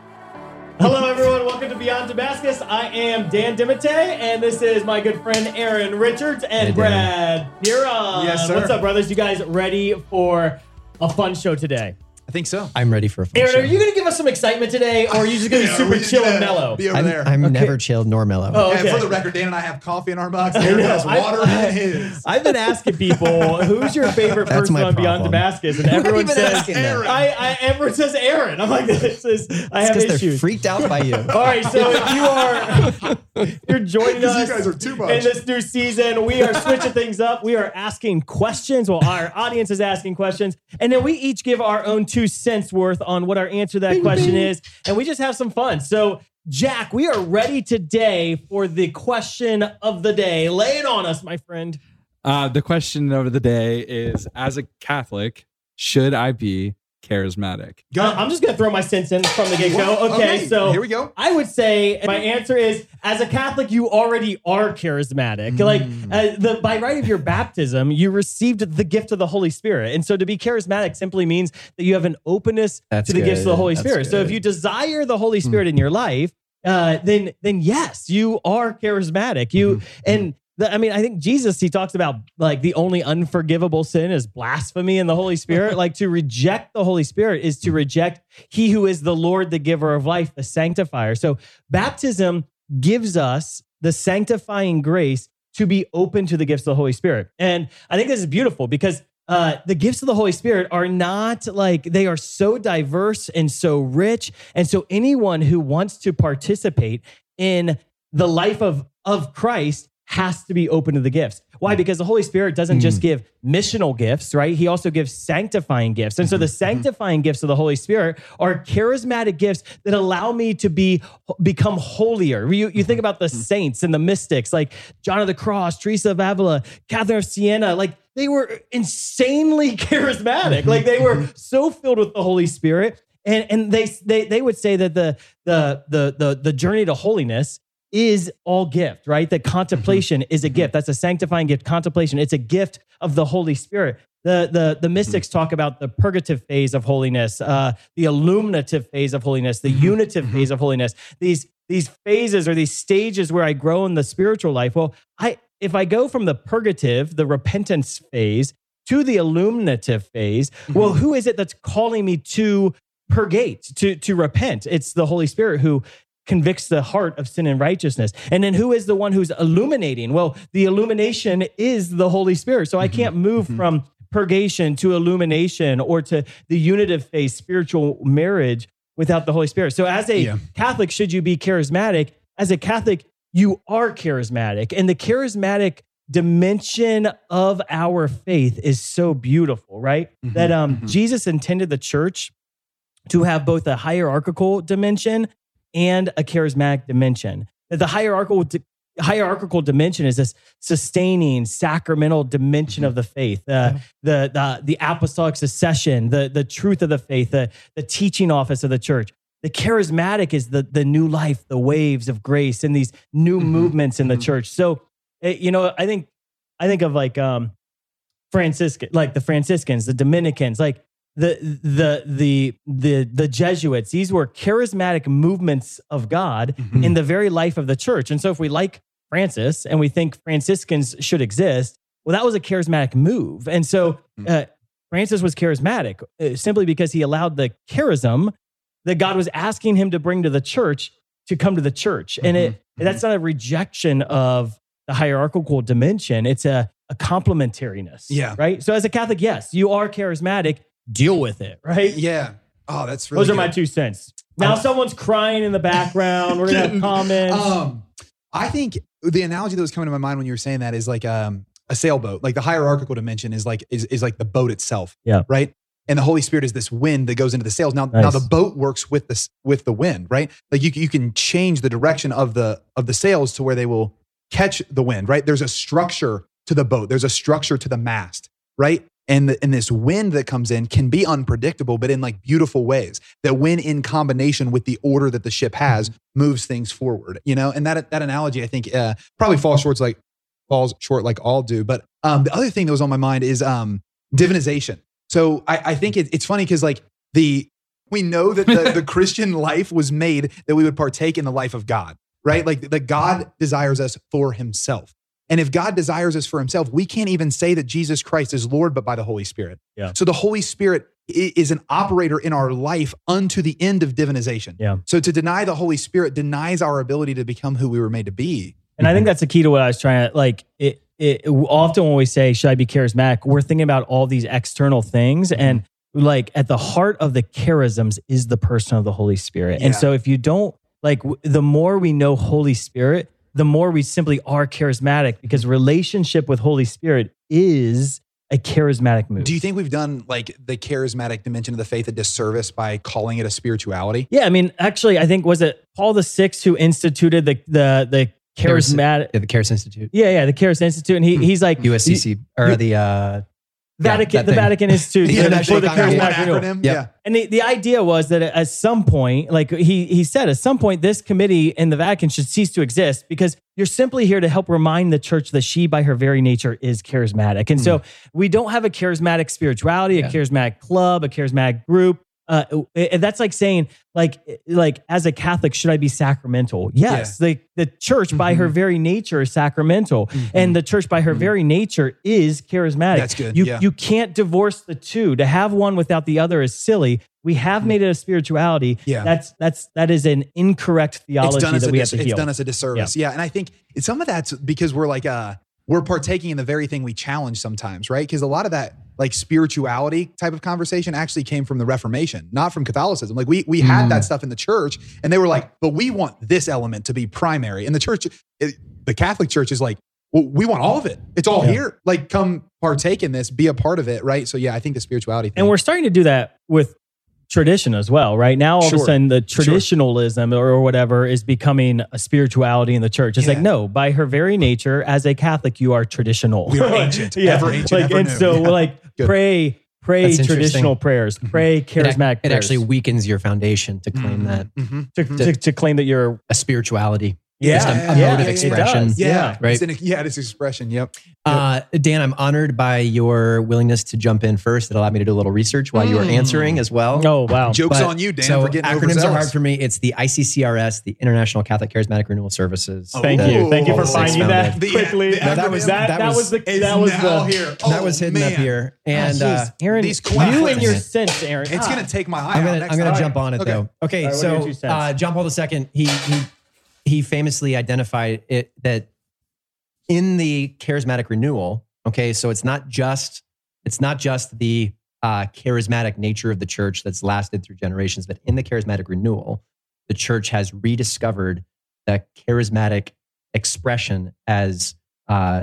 Hello, everyone. Welcome to Beyond Damascus. I am Dan Dimite, and this is my good friend Aaron Richards and Hey, Brad Huron. Yes, sir. What's up, brothers? You guys ready for a fun show today? I think so. I'm ready for a fun Aaron, show. are you going to give us some excitement today, or are you just going to be Yeah, super we're just chill and gonna mellow? Be over I'm, there. I'm Okay. never chilled nor mellow. Oh, And okay. for the record, Dan and I have coffee in our mugs. Aaron has I- water I- in his. I've been asking people, who's your favorite That's person my on Beyond problem. Damascus? And Who have you everyone been says, asking that? Aaron. I, I, everyone says Aaron. I'm like, this is, I have Because they're issues. freaked out by you. All right, so if you are you're joining Because you us guys are too much. in this new season, we are switching things up. We are asking questions. Well, our audience is asking questions, and then we each give our own two cents worth on what our answer to that question is, and we just have some fun. So, Jack, we are ready today for the question of the day. Lay it on us, my friend. Uh, the question of the day is, as a Catholic, should I be charismatic? Uh, I'm just going to throw my sense in from the get-go. What? Okay, Okay, so here we go. I would say my answer is, as a Catholic, you already are charismatic. Like uh, the by right of your baptism, you received the gift of the Holy Spirit, and so to be charismatic simply means that you have an openness That's to the gifts of the good. Holy That's Spirit. So if good. you desire the Holy Spirit in your life, uh, then then yes, you are charismatic. You and. The, I mean, I think Jesus, he talks about like the only unforgivable sin is blasphemy in the Holy Spirit. Like to reject the Holy Spirit is to reject he who is the Lord, the giver of life, the sanctifier. So baptism gives us the sanctifying grace to be open to the gifts of the Holy Spirit. And I think this is beautiful because uh, the gifts of the Holy Spirit are not like, they are so diverse and so rich. And so anyone who wants to participate in the life of, of Christ has to be open to the gifts. Why? Because the Holy Spirit doesn't just give missional gifts, right? He also gives sanctifying gifts. And so the sanctifying gifts of the Holy Spirit are charismatic gifts that allow me to be become holier. You, you think about the saints and the mystics like John of the Cross, Teresa of Avila, Catherine of Siena, like they were insanely charismatic. Like they were so filled with the Holy Spirit. And, and they, they, they would say that the, the, the, the, the journey to holiness is all gift, right? That contemplation is a gift. That's a sanctifying gift. Contemplation, it's a gift of the Holy Spirit. The, the, the mystics talk about the purgative phase of holiness, uh, the illuminative phase of holiness, the unitive phase of holiness. These, these phases or these stages where I grow in the spiritual life. Well, I if I go from the purgative, the repentance phase, to the illuminative phase, well, who is it that's calling me to purgate, to, to repent? It's the Holy Spirit who convicts the heart of sin and righteousness. And then who is the one who's illuminating? Well, the illumination is the Holy Spirit. So I can't move mm-hmm. from purgation to illumination or to the unitive faith, spiritual marriage without the Holy Spirit. So as a yeah. Catholic, should you be charismatic? As a Catholic, you are charismatic. And the charismatic dimension of our faith is so beautiful, right? Mm-hmm, that um, mm-hmm. Jesus intended the church to have both a hierarchical dimension and a charismatic dimension. That the hierarchical hierarchical dimension is this sustaining sacramental dimension mm-hmm. of the faith, uh, yeah. the, the the apostolic succession, the the truth of the faith, the the teaching office of the church. The charismatic is the the new life, the waves of grace, and these new mm-hmm. movements in the mm-hmm. church. So, it, you know, I think I think of like um, Franciscan, like the Franciscans, the Dominicans, like. The, the the the the Jesuits, these were charismatic movements of God mm-hmm. in the very life of the church. And so if we like Francis and we think Franciscans should exist, well, that was a charismatic move. And so uh, Francis was charismatic uh, simply because he allowed the charism that God was asking him to bring to the church to come to the church. And it mm-hmm. that's not a rejection of the hierarchical dimension. It's a, a complementariness. Yeah. Right? So as a Catholic, yes, you are charismatic. Deal with it, right? Yeah. Oh, that's really Those are good. my two cents. Now um, someone's crying in the background. We're going to have comments. Um, I think the analogy that was coming to my mind when you were saying that is like um, a sailboat. Like the hierarchical dimension is like is, is like the boat itself. Yeah. Right? And the Holy Spirit is this wind that goes into the sails. Now, nice. now the boat works with this with the wind, right? Like you you can change the direction of the of the sails to where they will catch the wind, right? There's a structure to the boat. There's a structure to the mast, right? And, the, and this wind that comes in can be unpredictable, but in like beautiful ways that when in combination with the order that the ship has moves things forward, you know? And that, that analogy, I think uh, probably falls short like falls short like all do. But um, the other thing that was on my mind is um, divinization. So I, I think it, it's funny because like the, we know that the, the Christian life was made that we would partake in the life of God, right? Like that God desires us for himself. And if God desires us for himself, we can't even say that Jesus Christ is Lord, but by the Holy Spirit. Yeah. So the Holy Spirit is an operator in our life unto the end of divinization. Yeah. So to deny the Holy Spirit denies our ability to become who we were made to be. And I think that's the key to what I was trying to, like, it, it often when we say, should I be charismatic? We're thinking about all these external things. And like at the heart of the charisms is the person of the Holy Spirit. Yeah. And so if you don't, like the more we know Holy Spirit, the more we simply are charismatic because relationship with Holy Spirit is a charismatic move. Do you think we've done like the charismatic dimension of the faith a disservice by calling it a spirituality? Yeah, I mean, actually, I think, was it Paul the Sixth who instituted the the the charismatic... Yeah, the Charis Institute. Yeah, yeah, the Charis Institute. And he he's like... U S C C, or he, the... Uh, Vatican, yeah, the thing. Vatican Institute yeah, for, that for the charismatic acronym. Yep. Yeah. And the, the idea was that at some point, like he he said, at some point, this committee in the Vatican should cease to exist because you're simply here to help remind the church that she, by her very nature, is charismatic. And mm. so we don't have a charismatic spirituality, yeah. a charismatic club, a charismatic group. Uh, and that's like saying, like, like as a Catholic, should I be sacramental? Yes, yeah. the the church mm-hmm. by her very nature is sacramental, mm-hmm. and the church by her mm-hmm. very nature is charismatic. That's good. You yeah. you can't divorce the two. To have one without the other is silly. We have mm-hmm. made it a spirituality. Yeah. that's that's that is an incorrect theology that we dis- have to It's heal. done us a disservice. Yeah, yeah. And I think it's, some of that's because we're like uh we're partaking in the very thing we challenge sometimes, right? Because a lot of that like spirituality type of conversation actually came from the Reformation, not from Catholicism. Like we we mm. had that stuff in the church and they were like, but we want this element to be primary. And the church, it, the Catholic Church is like, well, we want all of it. It's all yeah. here. Like come partake in this, be a part of it, right? So yeah, I think the spirituality thing. And we're starting to do that with tradition as well, right? Now, all sure. of a sudden, the traditionalism sure. or whatever is becoming a spirituality in the church. It's yeah. like, no, by her very nature, as a Catholic, you are traditional. We are ancient, yeah. ever ancient, like, ever and new. so, yeah. like, Good. pray, pray That's traditional prayers, pray charismatic it, it prayers. actually weakens your foundation to claim mm-hmm. that. Mm-hmm. To, to, to claim that you're a spirituality. Yeah, just a, a yeah, mode yeah, of it expression. does. Yeah, Yeah. Right. It's an, yeah, it's expression. Yep. Uh, Dan, I'm honored by your willingness to jump in first. It allowed me to do a little research while you were answering as well. Oh, wow. Joke's But- on you, Dan, so for getting acronyms overzealous. are hard for me. It's the I C C R S, the International Catholic Charismatic Renewal Services. Thank Oh, you. Thank you for oh, finding founded. that The- quickly. the No, that was- that, that that was- was the Is that was now the here. that Oh, was hidden man. up here. And Oh, uh, jeez. Aaron, These you questions. and your sense, Aaron. It's Ah. gonna take my eye I'm out gonna next I'm gonna time. jump on it Okay. though. Okay, All right, what are your so two cents? uh, John Paul the Second, he he he famously identified it that in the charismatic renewal. Okay, so it's not just it's not just the uh, charismatic nature of the church that's lasted through generations, but in the charismatic renewal, the church has rediscovered the charismatic expression as uh,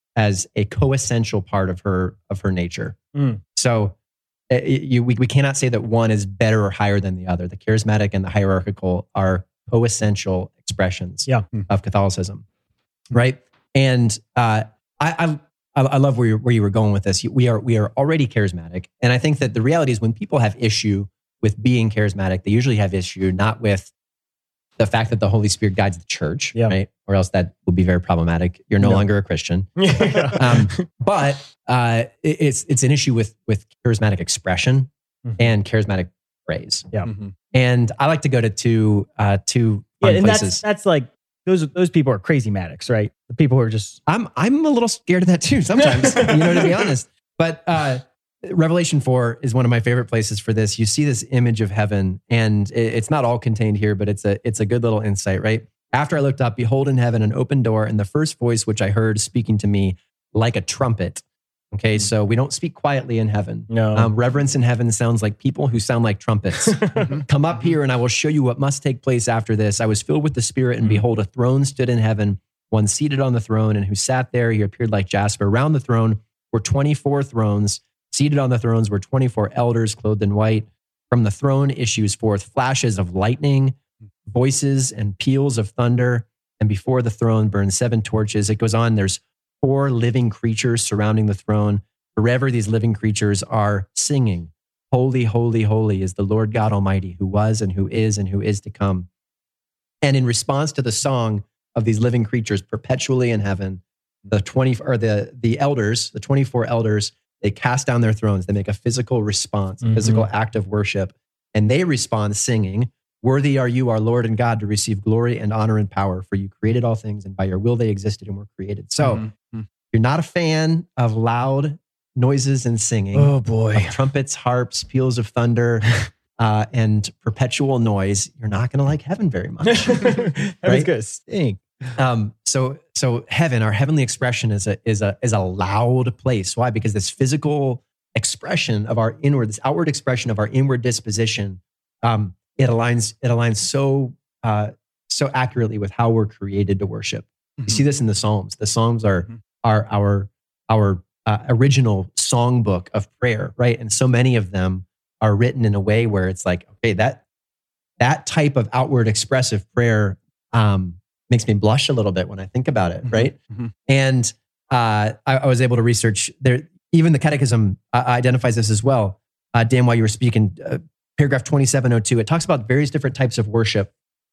as a coessential part of her of her nature. Mm. So uh, you, we, we cannot say that one is better or higher than the other. The charismatic and the hierarchical are coessential expressions Yeah. of Catholicism, right? And uh, I, I I love where you where you were going with this. We are we are already charismatic, and I think that the reality is when people have issue with being charismatic, they usually have issue not with the fact that the Holy Spirit guides the church, Yeah. right? Or else that would be very problematic. You're no, No. longer a Christian. Yeah. Um, but uh, it- it's it's an issue with with charismatic expression Mhm. and charismatic praise. Yeah. Mhm. And I like to go to two uh, two Yeah, fun and places. that's that's like those those people are crazy matics, right? The people who are just I'm I'm a little scared of that too sometimes, you know, to be honest. But uh, Revelation four is one of my favorite places for this. You see this image of heaven, and it- it's not all contained here, but it's a it's a good little insight, right? After I looked up, behold, in heaven an open door, and the first voice which I heard speaking to me like a trumpet. Okay, so we don't speak quietly in heaven. no. Um, reverence in heaven sounds like people who sound like trumpets. Come up here and I will show you what must take place after this. I was filled with the Spirit, and Mm. behold, a throne stood in heaven, one seated on the throne, and who sat there, he appeared like jasper. Around the throne were twenty-four thrones. Seated on the thrones were twenty-four elders clothed in white. From the throne issues forth flashes of lightning, voices and peals of thunder. And before the throne burn seven torches. It goes on. There's four living creatures surrounding the throne. Forever these living creatures are singing, holy, holy, holy is the Lord God Almighty, who was and who is and who is to come. And in response to the song of these living creatures perpetually in heaven, the twenty or the the elders, the twenty-four elders, they cast down their thrones. They make a physical response, a Mhm. physical act of worship, and they respond singing, "Worthy are you, our Lord and God, to receive glory and honor and power, for you created all things, and by your will they existed and were created." So, Mhm. if you're not a fan of loud noises and singing, Oh boy. of trumpets, harps, peals of thunder, uh, and perpetual noise, you're not going to like heaven very much. That was Right? good. Stink. Um, so, so heaven, our heavenly expression is a is a is a loud place. Why? Because this physical expression of our inward, this outward expression of our inward disposition, um, it aligns it aligns so uh, so accurately with how we're created to worship. You see this in the Psalms. The Psalms are Mhm. are our our uh, original songbook of prayer, right? And so many of them are written in a way where it's like, okay, that that type of outward expressive prayer um, makes me blush a little bit when I think about it, Mhm. right? Mhm. And uh, I, I was able to research there. Even the Catechism uh, identifies this as well. Uh, Dan, while you were speaking, uh, paragraph twenty-seven oh two, it talks about various different types of worship,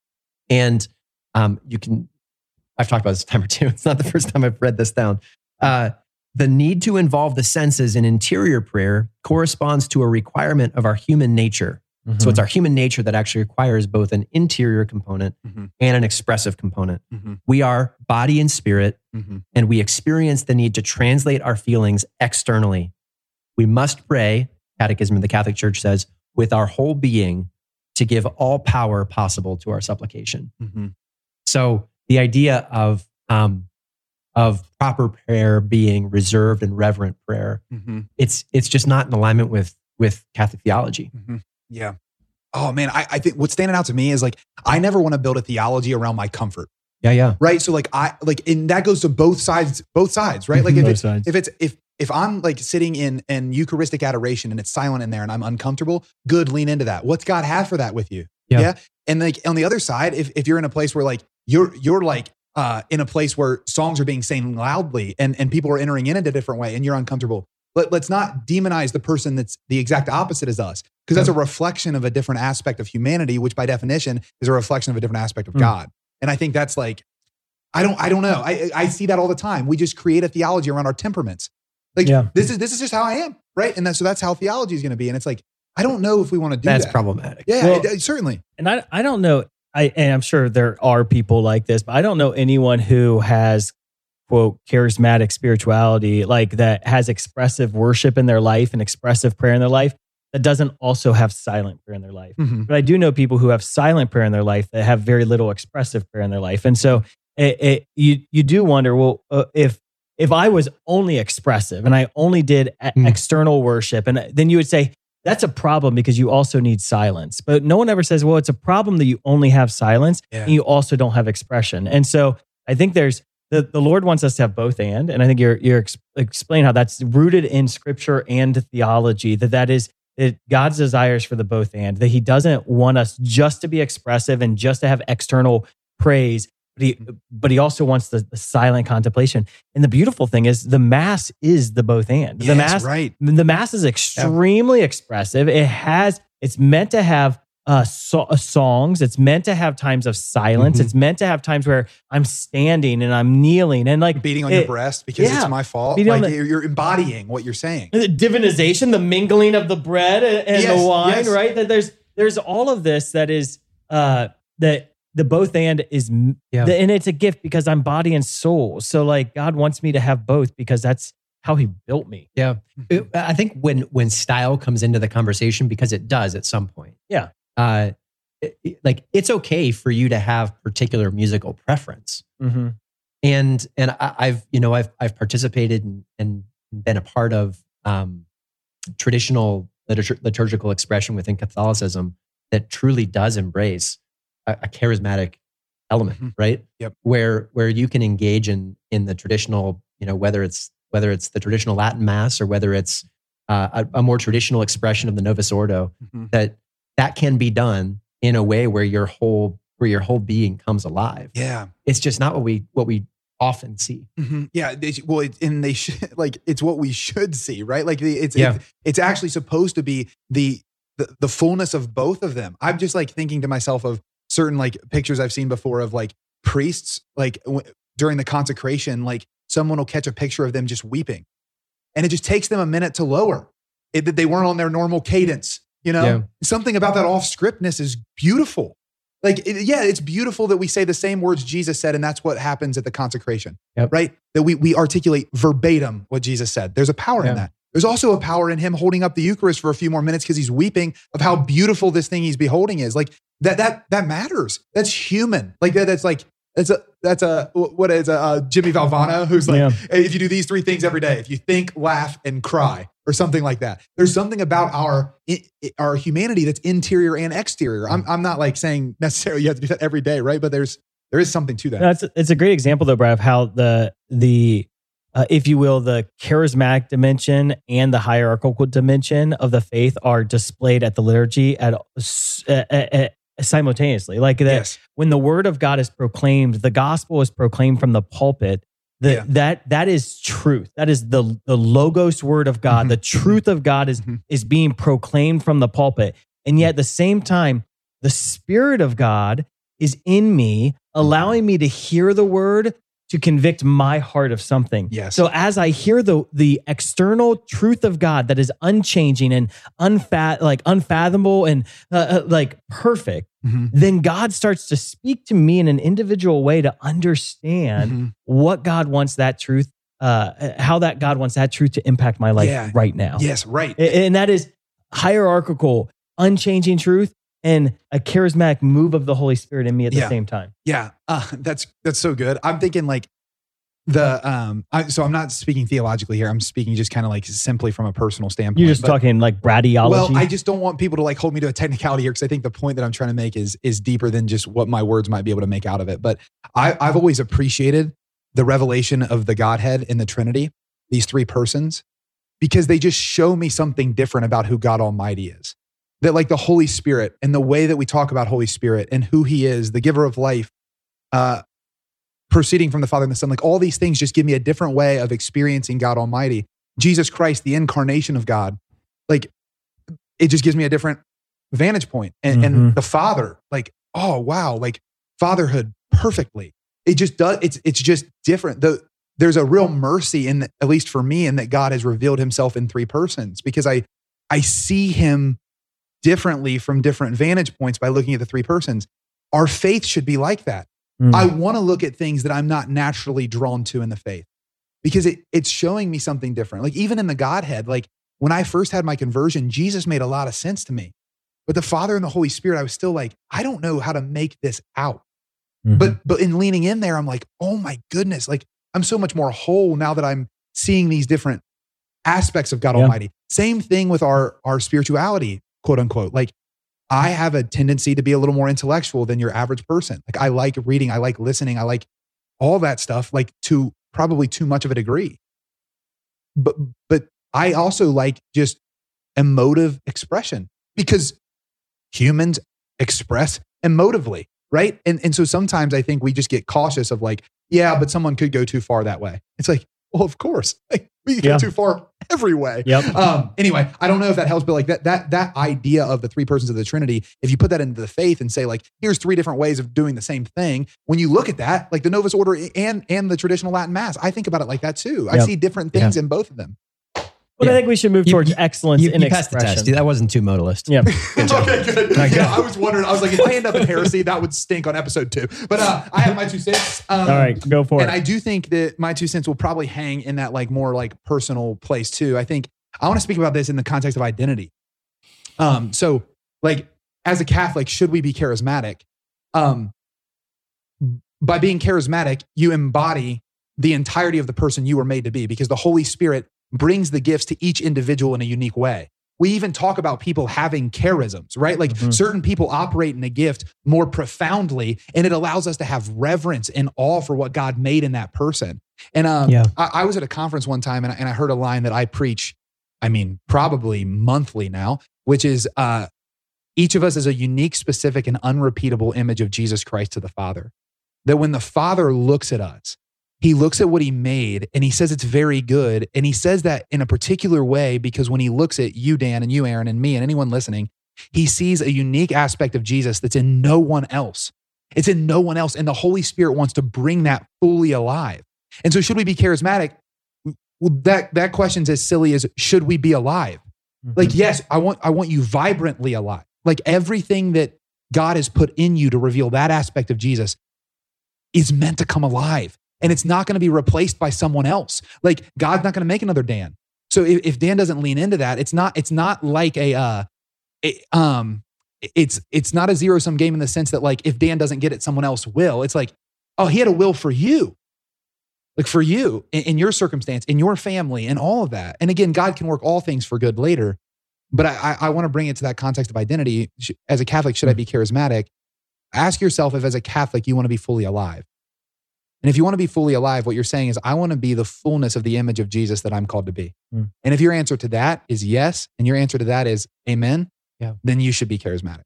and um, you can. I've talked about this a time or two. It's not the first time I've read this down. Uh, the need to involve the senses in interior prayer corresponds to a requirement of our human nature. So it's our human nature that actually requires both an interior component Mhm. and an expressive component. Mhm. We are body and spirit, Mhm. and we experience the need to translate our feelings externally. We must pray, Catechism of the Catholic Church says, with our whole being to give all power possible to our supplication. Mhm. So the idea of um, of proper prayer being reserved and reverent prayer, Mhm. it's it's just not in alignment with with Catholic theology. Mhm. Yeah. Oh man, I, I think what's standing out to me is like I never want to build a theology around my comfort, Yeah, yeah. right? So like I like, and that goes to both sides, both sides, right? Like if Both it's sides. if it's if if I'm like sitting in in Eucharistic adoration and it's silent in there and I'm uncomfortable, good, lean into that. What's God have for that with you? Yeah. And like on the other side, if if you're in a place where like you're you're like uh in a place where songs are being sang loudly and and people are entering in a different way and you're uncomfortable. Let, let's not demonize the person that's the exact opposite as us, because that's a reflection of a different aspect of humanity, which by definition is a reflection of a different aspect of Mm. God. And I think that's like, I don't, I don't know. I, I see that all the time. We just create a theology around our temperaments. Like Yeah. this is, this is just how I am. Right. And that's, so that's how theology is going to be. And it's like, I don't know if we want to do That's that. problematic. Yeah, Well- it- it- certainly. And I I don't know. I and I'm sure there are people like this, but I don't know anyone who has quote charismatic spirituality like that has expressive worship in their life and expressive prayer in their life that doesn't also have silent prayer in their life. Mhm. But I do know people who have silent prayer in their life that have very little expressive prayer in their life, and so it, it, you you do wonder, well, uh, if if I was only expressive and I only did a- Mm. external worship, and then you would say, that's a problem because you also need silence. But no one ever says, well, it's a problem that you only have silence Yeah. and you also don't have expression. And so I think there's the, the Lord wants us to have both and. And I think you're you're ex- explaining how that's rooted in scripture and theology, that that is that God's desires for the both and, that he doesn't want us just to be expressive and just to have external praise, but he, but he also wants the, the silent contemplation. And the beautiful thing is the Mass is the both and. The Yes, Mass, right. the Mass is extremely expressive. It has, it's meant to have uh, so, uh, songs. It's meant to have times of silence. Mhm. It's meant to have times where I'm standing and I'm kneeling and like Beating on it- your breast because yeah. it's my fault. Beating on Like the- you're, you're embodying what you're saying. the divinization, the mingling of the bread and, and Yes, the wine, yes. right? That there's there's all of this that is uh that the both and is m- Yeah. the, and it's a gift because I'm body and soul. So like God wants me to have both because that's how he built me. Yeah. It- I think when when style comes into the conversation, because it does at some point. Yeah. Uh, it- it- like it's okay for you to have particular musical preference. Mm-hmm. And and I, I've you know I've I've participated and, and been a part of um, traditional liturg- liturgical expression within Catholicism that truly does embrace a, a charismatic element, Mhm. right? Yep. Where where you can engage in in the traditional, you know, whether it's whether it's the traditional Latin Mass or whether it's uh, a, a more traditional expression of the Novus Ordo, Mhm. that that can be done in a way where your whole where your whole being comes alive. Yeah. It's just not what we what we often see. Mhm. Yeah. They, well, it, and they should, like, it's what we should see, right? Like the, it's, Yeah. it's, it's actually supposed to be the, the, the fullness of both of them. I'm just like thinking to myself of certain like pictures I've seen before of like priests, like w- during the consecration, like someone will catch a picture of them just weeping and it just takes them a minute to lower it, that they weren't on their normal cadence. You know, Yeah. something about that off scriptness is beautiful. Like, it, yeah, it's beautiful that we say the same words Jesus said, and that's what happens at the consecration, Yep. right? That we we articulate verbatim what Jesus said. There's a power Yeah. in that. There's also a power in him holding up the Eucharist for a few more minutes because he's weeping of how beautiful this thing he's beholding is. Like that that that matters. That's human. Like that. That's like that's a that's a what is a uh, Jimmy Valvano who's like, Yeah. hey, if you do these three things every day, if you think, laugh, and cry, or something like that. There's something about our i- i- our humanity that's interior and exterior. I'm I'm not like saying necessarily you have to do that every day, right? But there's there is something to that. That's it's a great example though, Brad, of how the the uh, if you will, the charismatic dimension and the hierarchical dimension of the faith are displayed at the liturgy at uh, uh, uh, simultaneously. Like that, Yes. when the word of God is proclaimed, the gospel is proclaimed from the pulpit. The, Yeah. That that is truth. That is the the logos word of God. Mhm. The truth of God is Mhm. is being proclaimed from the pulpit, and yet at the same time, the Spirit of God is in me, allowing me to hear the word to convict my heart of something. Yes. So as I hear the the external truth of God that is unchanging and unfat like unfathomable and uh, uh, like perfect, Mhm. then God starts to speak to me in an individual way to understand Mhm. what God wants that truth, uh, how that God wants that truth to impact my life Yeah. right now. Yes, right. A- And that is hierarchical, unchanging truth and a charismatic move of the Holy Spirit in me at the Yeah. same time. Yeah, uh, that's that's so good. I'm thinking like the um. I, so I'm not speaking theologically here. I'm speaking just kind of like simply from a personal standpoint. You're just But- talking like bradyology. Well, I just don't want people to like hold me to a technicality here because I think the point that I'm trying to make is is deeper than just what my words might be able to make out of it. But I, I've always appreciated the revelation of the Godhead in the Trinity, these three persons, because they just show me something different about who God Almighty is. That like the Holy Spirit and the way that we talk about Holy Spirit and who He is, the giver of life, uh, proceeding from the Father and the Son, like all these things just give me a different way of experiencing God Almighty. Jesus Christ, the incarnation of God, like it just gives me a different vantage point. And, Mhm. and the Father, like, oh, wow, like fatherhood perfectly. It just does. It's it's just different. The, there's a real mercy in, the, at least for me, in that God has revealed himself in three persons, because I, I see him differently from different vantage points by looking at the three persons. Our faith should be like that. Mm. I want to look at things that I'm not naturally drawn to in the faith, because it, it's showing me something different. Like even in the Godhead, like when I first had my conversion, Jesus made a lot of sense to me. But the Father and the Holy Spirit, I was still like, I don't know how to make this out. Mm-hmm. But but in leaning in there, I'm like, oh my goodness, like I'm so much more whole now that I'm seeing these different aspects of God yeah. Almighty. Same thing with our, our spirituality, quote unquote. Like I have a tendency to be a little more intellectual than your average person. Like I like reading, I like listening, I like all that stuff, like to probably too much of a degree. But but I also like just emotive expression, because humans express emotively, right? And, and so sometimes I think we just get cautious of like, yeah, but someone could go too far that way. It's like, well, of course, like, we can yeah. go too far every way. Yep. Um, anyway, I don't know if that helps, but like that, that, that idea of the three persons of the Trinity, if you put that into the faith and say like, here's three different ways of doing the same thing. When you look at that, like the Novus Order and, and the traditional Latin Mass, I think about it like that too. I yep. see different things yeah. in both of them. But yeah. I think we should move towards you, excellence you, in you expression. Passed the test. That wasn't too modalist. Yeah. Okay, good. Yeah, I was wondering. I was like, if I end up in heresy, that would stink on episode two. But uh, I have my two cents. Um, All right, go for and it. And I do think that my two cents will probably hang in that like more like personal place too. I think I want to speak about this in the context of identity. Um, so like as a Catholic, should we be charismatic? Um, by being charismatic, you embody the entirety of the person you were made to be, because the Holy Spirit brings the gifts to each individual in a unique way. We even talk about people having charisms, right? Like mm-hmm. certain people operate in a gift more profoundly, and it allows us to have reverence and awe for what God made in that person. And um, yeah. I, I was at a conference one time, and I, and I heard a line that I preach, I mean, probably monthly now, which is uh, each of us is a unique, specific, and unrepeatable image of Jesus Christ to the Father. That when the Father looks at us, he looks at what he made and he says it's very good. And he says that in a particular way because when he looks at you, Dan, and you, Aaron, and me, and anyone listening, he sees a unique aspect of Jesus that's in no one else. It's in no one else. And the Holy Spirit wants to bring that fully alive. And so should we be charismatic? Well, that, that question's as silly as should we be alive? Mm-hmm. Like, yes, I want, I want you vibrantly alive. Like everything that God has put in you to reveal that aspect of Jesus is meant to come alive. And it's not going to be replaced by someone else. Like God's not going to make another Dan. So if, if Dan doesn't lean into that, it's not, it's not like a, uh, it, um, it's, it's not a zero sum game in the sense that like, if Dan doesn't get it, someone else will. It's like, oh, he had a will for you, like for you in, in your circumstance, in your family and all of that. And again, God can work all things for good later. But I, I, I want to bring it to that context of identity. As a Catholic, should I be charismatic? Ask yourself if as a Catholic, you want to be fully alive. And if you want to be fully alive, what you're saying is, I want to be the fullness of the image of Jesus that I'm called to be. Mm. And if your answer to that is yes, and your answer to that is amen, yeah, then you should be charismatic.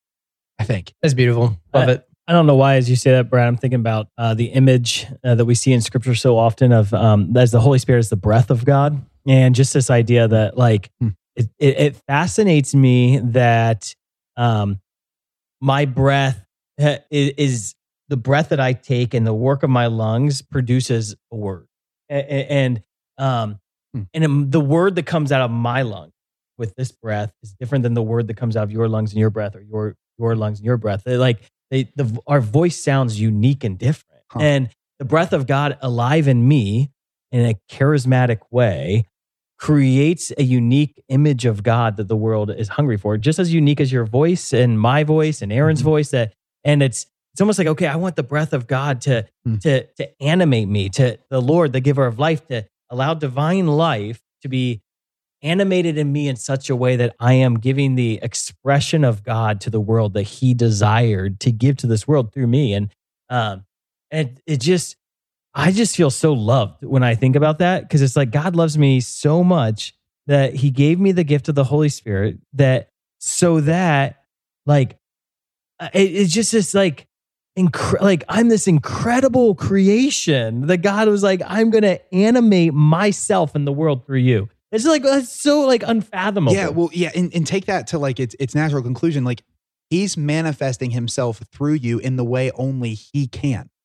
I think. That's beautiful. Love I, it. I don't know why, as you say that, Brad, I'm thinking about uh, the image uh, that we see in scripture so often of um, as the Holy Spirit is the breath of God. And just this idea that like, mm. it, it, it fascinates me that um, my breath is, is the breath that I take and the work of my lungs produces a word. And, and, um, hmm. and the word that comes out of my lung with this breath is different than the word that comes out of your lungs and your breath, or your, your lungs and your breath. They're like they, the, our voice sounds unique and different. Huh. And the breath of God alive in me in a charismatic way creates a unique image of God that the world is hungry for, just as unique as your voice and my voice and Aaron's mm-hmm. voice. That, and it's, It's almost like, okay, I want the breath of God to, mm. to, to animate me, to the Lord, the giver of life, to allow divine life to be animated in me in such a way that I am giving the expression of God to the world that he desired to give to this world through me. And, um, and it just, I just feel so loved when I think about that, because it's like God loves me so much that he gave me the gift of the Holy Spirit, that so that like, it, it's just this like, Incre- like I'm this incredible creation that God was like, I'm going to animate myself in the world through you. It's like, that's so like unfathomable. Yeah. Well, yeah. And, and take that to like its, its natural conclusion. Like he's manifesting himself through you in the way only he can.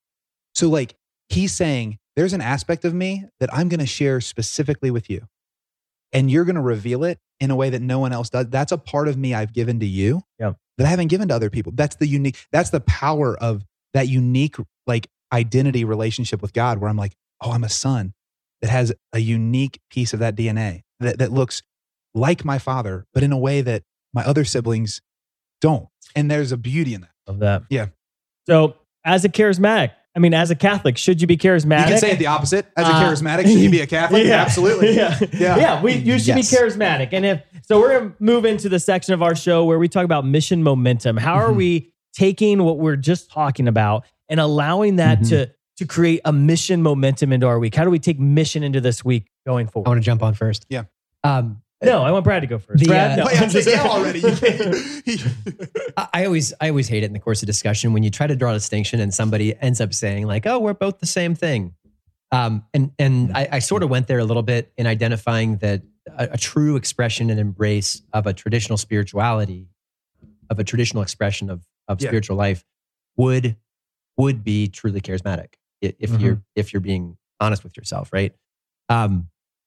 So like he's saying, there's an aspect of me that I'm going to share specifically with you. And you're going to reveal it in a way that no one else does. That's a part of me I've given to you yeah. that I haven't given to other people. That's the unique, that's the power of that unique like identity relationship with God, where I'm like, oh, I'm a son that has a unique piece of that D N A that, that looks like my father, but in a way that my other siblings don't. And there's a beauty in that. Of that. Yeah. So as a charismatic, I mean, as a Catholic, should you be charismatic? You can say it the opposite. As a Uh, charismatic, should you be a Catholic? Yeah. Absolutely. Yeah. Yeah. Yeah. We, you should Yes. be charismatic. And if, so we're going to move into the section of our show where we talk about mission momentum. How are Mhm. we taking what we're just talking about and allowing that Mhm. to, to create a mission momentum into our week? How do we take mission into this week going I forward? want to jump on first. Yeah. Um, No, I want Brad to go first. The, Brad, uh, no. Wait, I'm just yeah, already. You can't- I I always, I always hate it in the course of discussion when you try to draw a distinction and somebody ends up saying like, "Oh, we're both the same thing," um, and and I, I sort of went there a little bit in identifying that a, a true expression and embrace of a traditional spirituality, of a traditional expression of of Yeah. spiritual life, would would be truly charismatic i- if Mhm. you're if you're being honest with yourself, right? Um,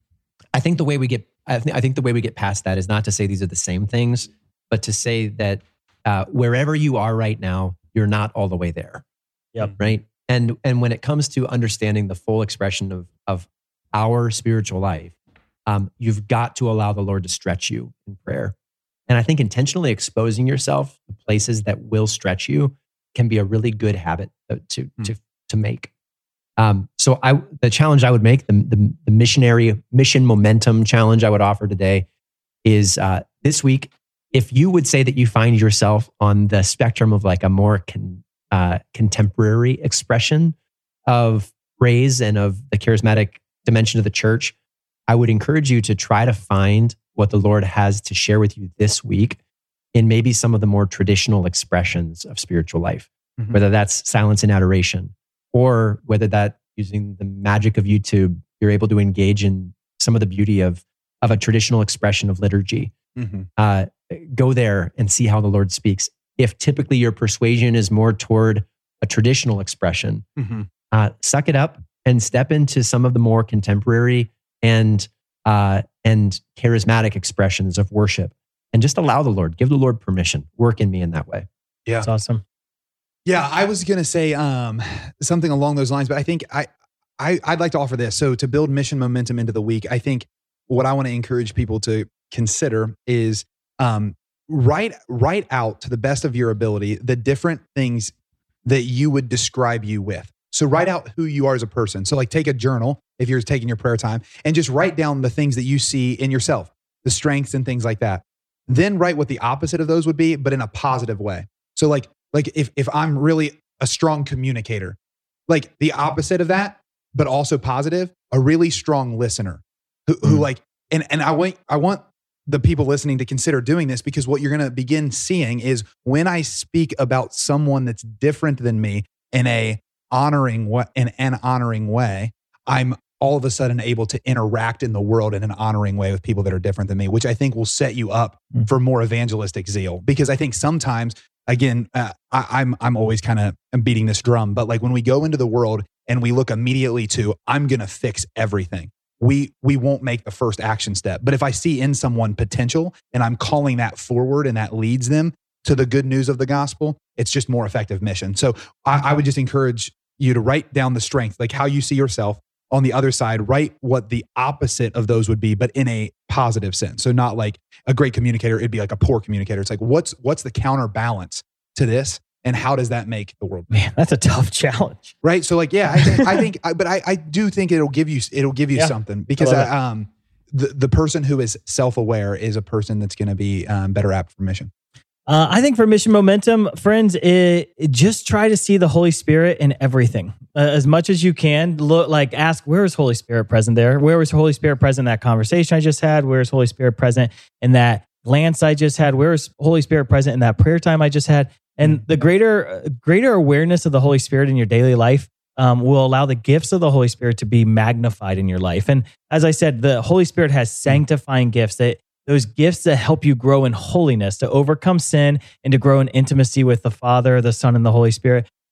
I think the way we get, I, th- I think the way we get past that is not to say these are the same things, but to say that uh, wherever you are right now, you're not all the way there. Yep. Right. And and when it comes to understanding the full expression of of our spiritual life, um, you've got to allow the Lord to stretch you in prayer. And I think intentionally exposing yourself to places that will stretch you can be a really good habit to to Hmm. to, to make. Um, so I, the challenge I would make, the, the, the missionary mission momentum challenge I would offer today is uh, this week, if you would say that you find yourself on the spectrum of like a more con, uh, contemporary expression of praise and of the charismatic dimension of the church, I would encourage you to try to find what the Lord has to share with you this week in maybe some of the more traditional expressions of spiritual life, Mhm. whether that's silence and adoration, or whether that using the magic of YouTube, you're able to engage in some of the beauty of, of a traditional expression of liturgy. Mhm. Uh, go there and see how the Lord speaks. If typically your persuasion is more toward a traditional expression, Mhm. uh, suck it up and step into some of the more contemporary and uh, and charismatic expressions of worship, and just allow the Lord, give the Lord permission, work in me in that way. Yeah. That's awesome. Yeah, I was gonna say um, something along those lines, but I think I, I I'd like to offer this. So to build mission momentum into the week, I think what I want to encourage people to consider is um, write write out to the best of your ability the different things that you would describe you with. So write out who you are as a person. So like take a journal if you're taking your prayer time and just write down the things that you see in yourself, the strengths and things like that. Then write what the opposite of those would be, but in a positive way. So like like if if I'm really a strong communicator, like the opposite of that, but also positive, a really strong listener who, who like, and, and I want, I want the people listening to consider doing this, because what you're going to begin seeing is when I speak about someone that's different than me in a honoring what in an honoring way, I'm all of a sudden able to interact in the world in an honoring way with people that are different than me, which I think will set you up Mm. for more evangelistic zeal. Because I think sometimes, again, uh, I, I'm I'm always kind of beating this drum, but like when we go into the world and we look immediately to I'm going to fix everything, we we won't make the first action step. But if I see in someone potential and I'm calling that forward and that leads them to the good news of the gospel, it's just more effective mission. So I, I would just encourage you to write down the strength, like how you see yourself. On the other side, write what the opposite of those would be, but in a positive sense. So not like a great communicator, it'd be like a poor communicator. It's like, what's what's the counterbalance to this? And how does that make the world? Man, that's a tough challenge. Right. So like, yeah, I think, I think, I, but I, I do think it'll give you, it'll give you Yeah. something, because I love I, um, the, the person who is self-aware is a person that's going to be um, better apt for mission. Uh, I think for mission momentum, friends, it, it just try to see the Holy Spirit in everything uh, as much as you can. Look, like ask, where is Holy Spirit present there? Where was Holy Spirit present in that conversation I just had? Where is Holy Spirit present in that glance I just had? Where is Holy Spirit present in that prayer time I just had? And the greater, greater awareness of the Holy Spirit in your daily life um, will allow the gifts of the Holy Spirit to be magnified in your life. And as I said, the Holy Spirit has sanctifying gifts, that those gifts that help you grow in holiness, to overcome sin and to grow in intimacy with the Father, the Son, and the Holy Spirit.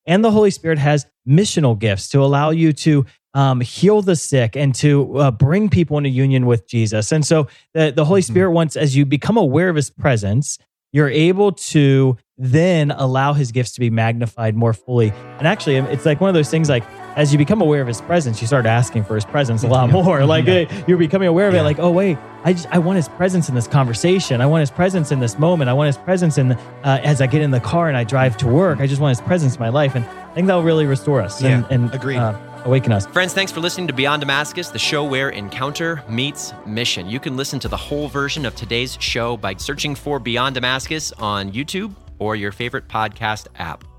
And the Holy Spirit has missional gifts to allow you to um, heal the sick and to uh, bring people into union with Jesus. And so the, the Holy Mm-hmm. Spirit wants, as you become aware of his presence, you're able to then allow his gifts to be magnified more fully. And actually, it's like one of those things like, as you become aware of his presence, you start asking for his presence a lot more. Like uh, you're becoming aware of it. Like, oh wait, I just I want his presence in this conversation. I want his presence in this moment. I want his presence in uh, as I get in the car and I drive to work. I just want his presence in my life, and I think that'll really restore us and, Yeah, and agreed. Uh, awaken us. Friends, thanks for listening to Beyond Damascus, the show where encounter meets mission. You can listen to the whole version of today's show by searching for Beyond Damascus on YouTube or your favorite podcast app.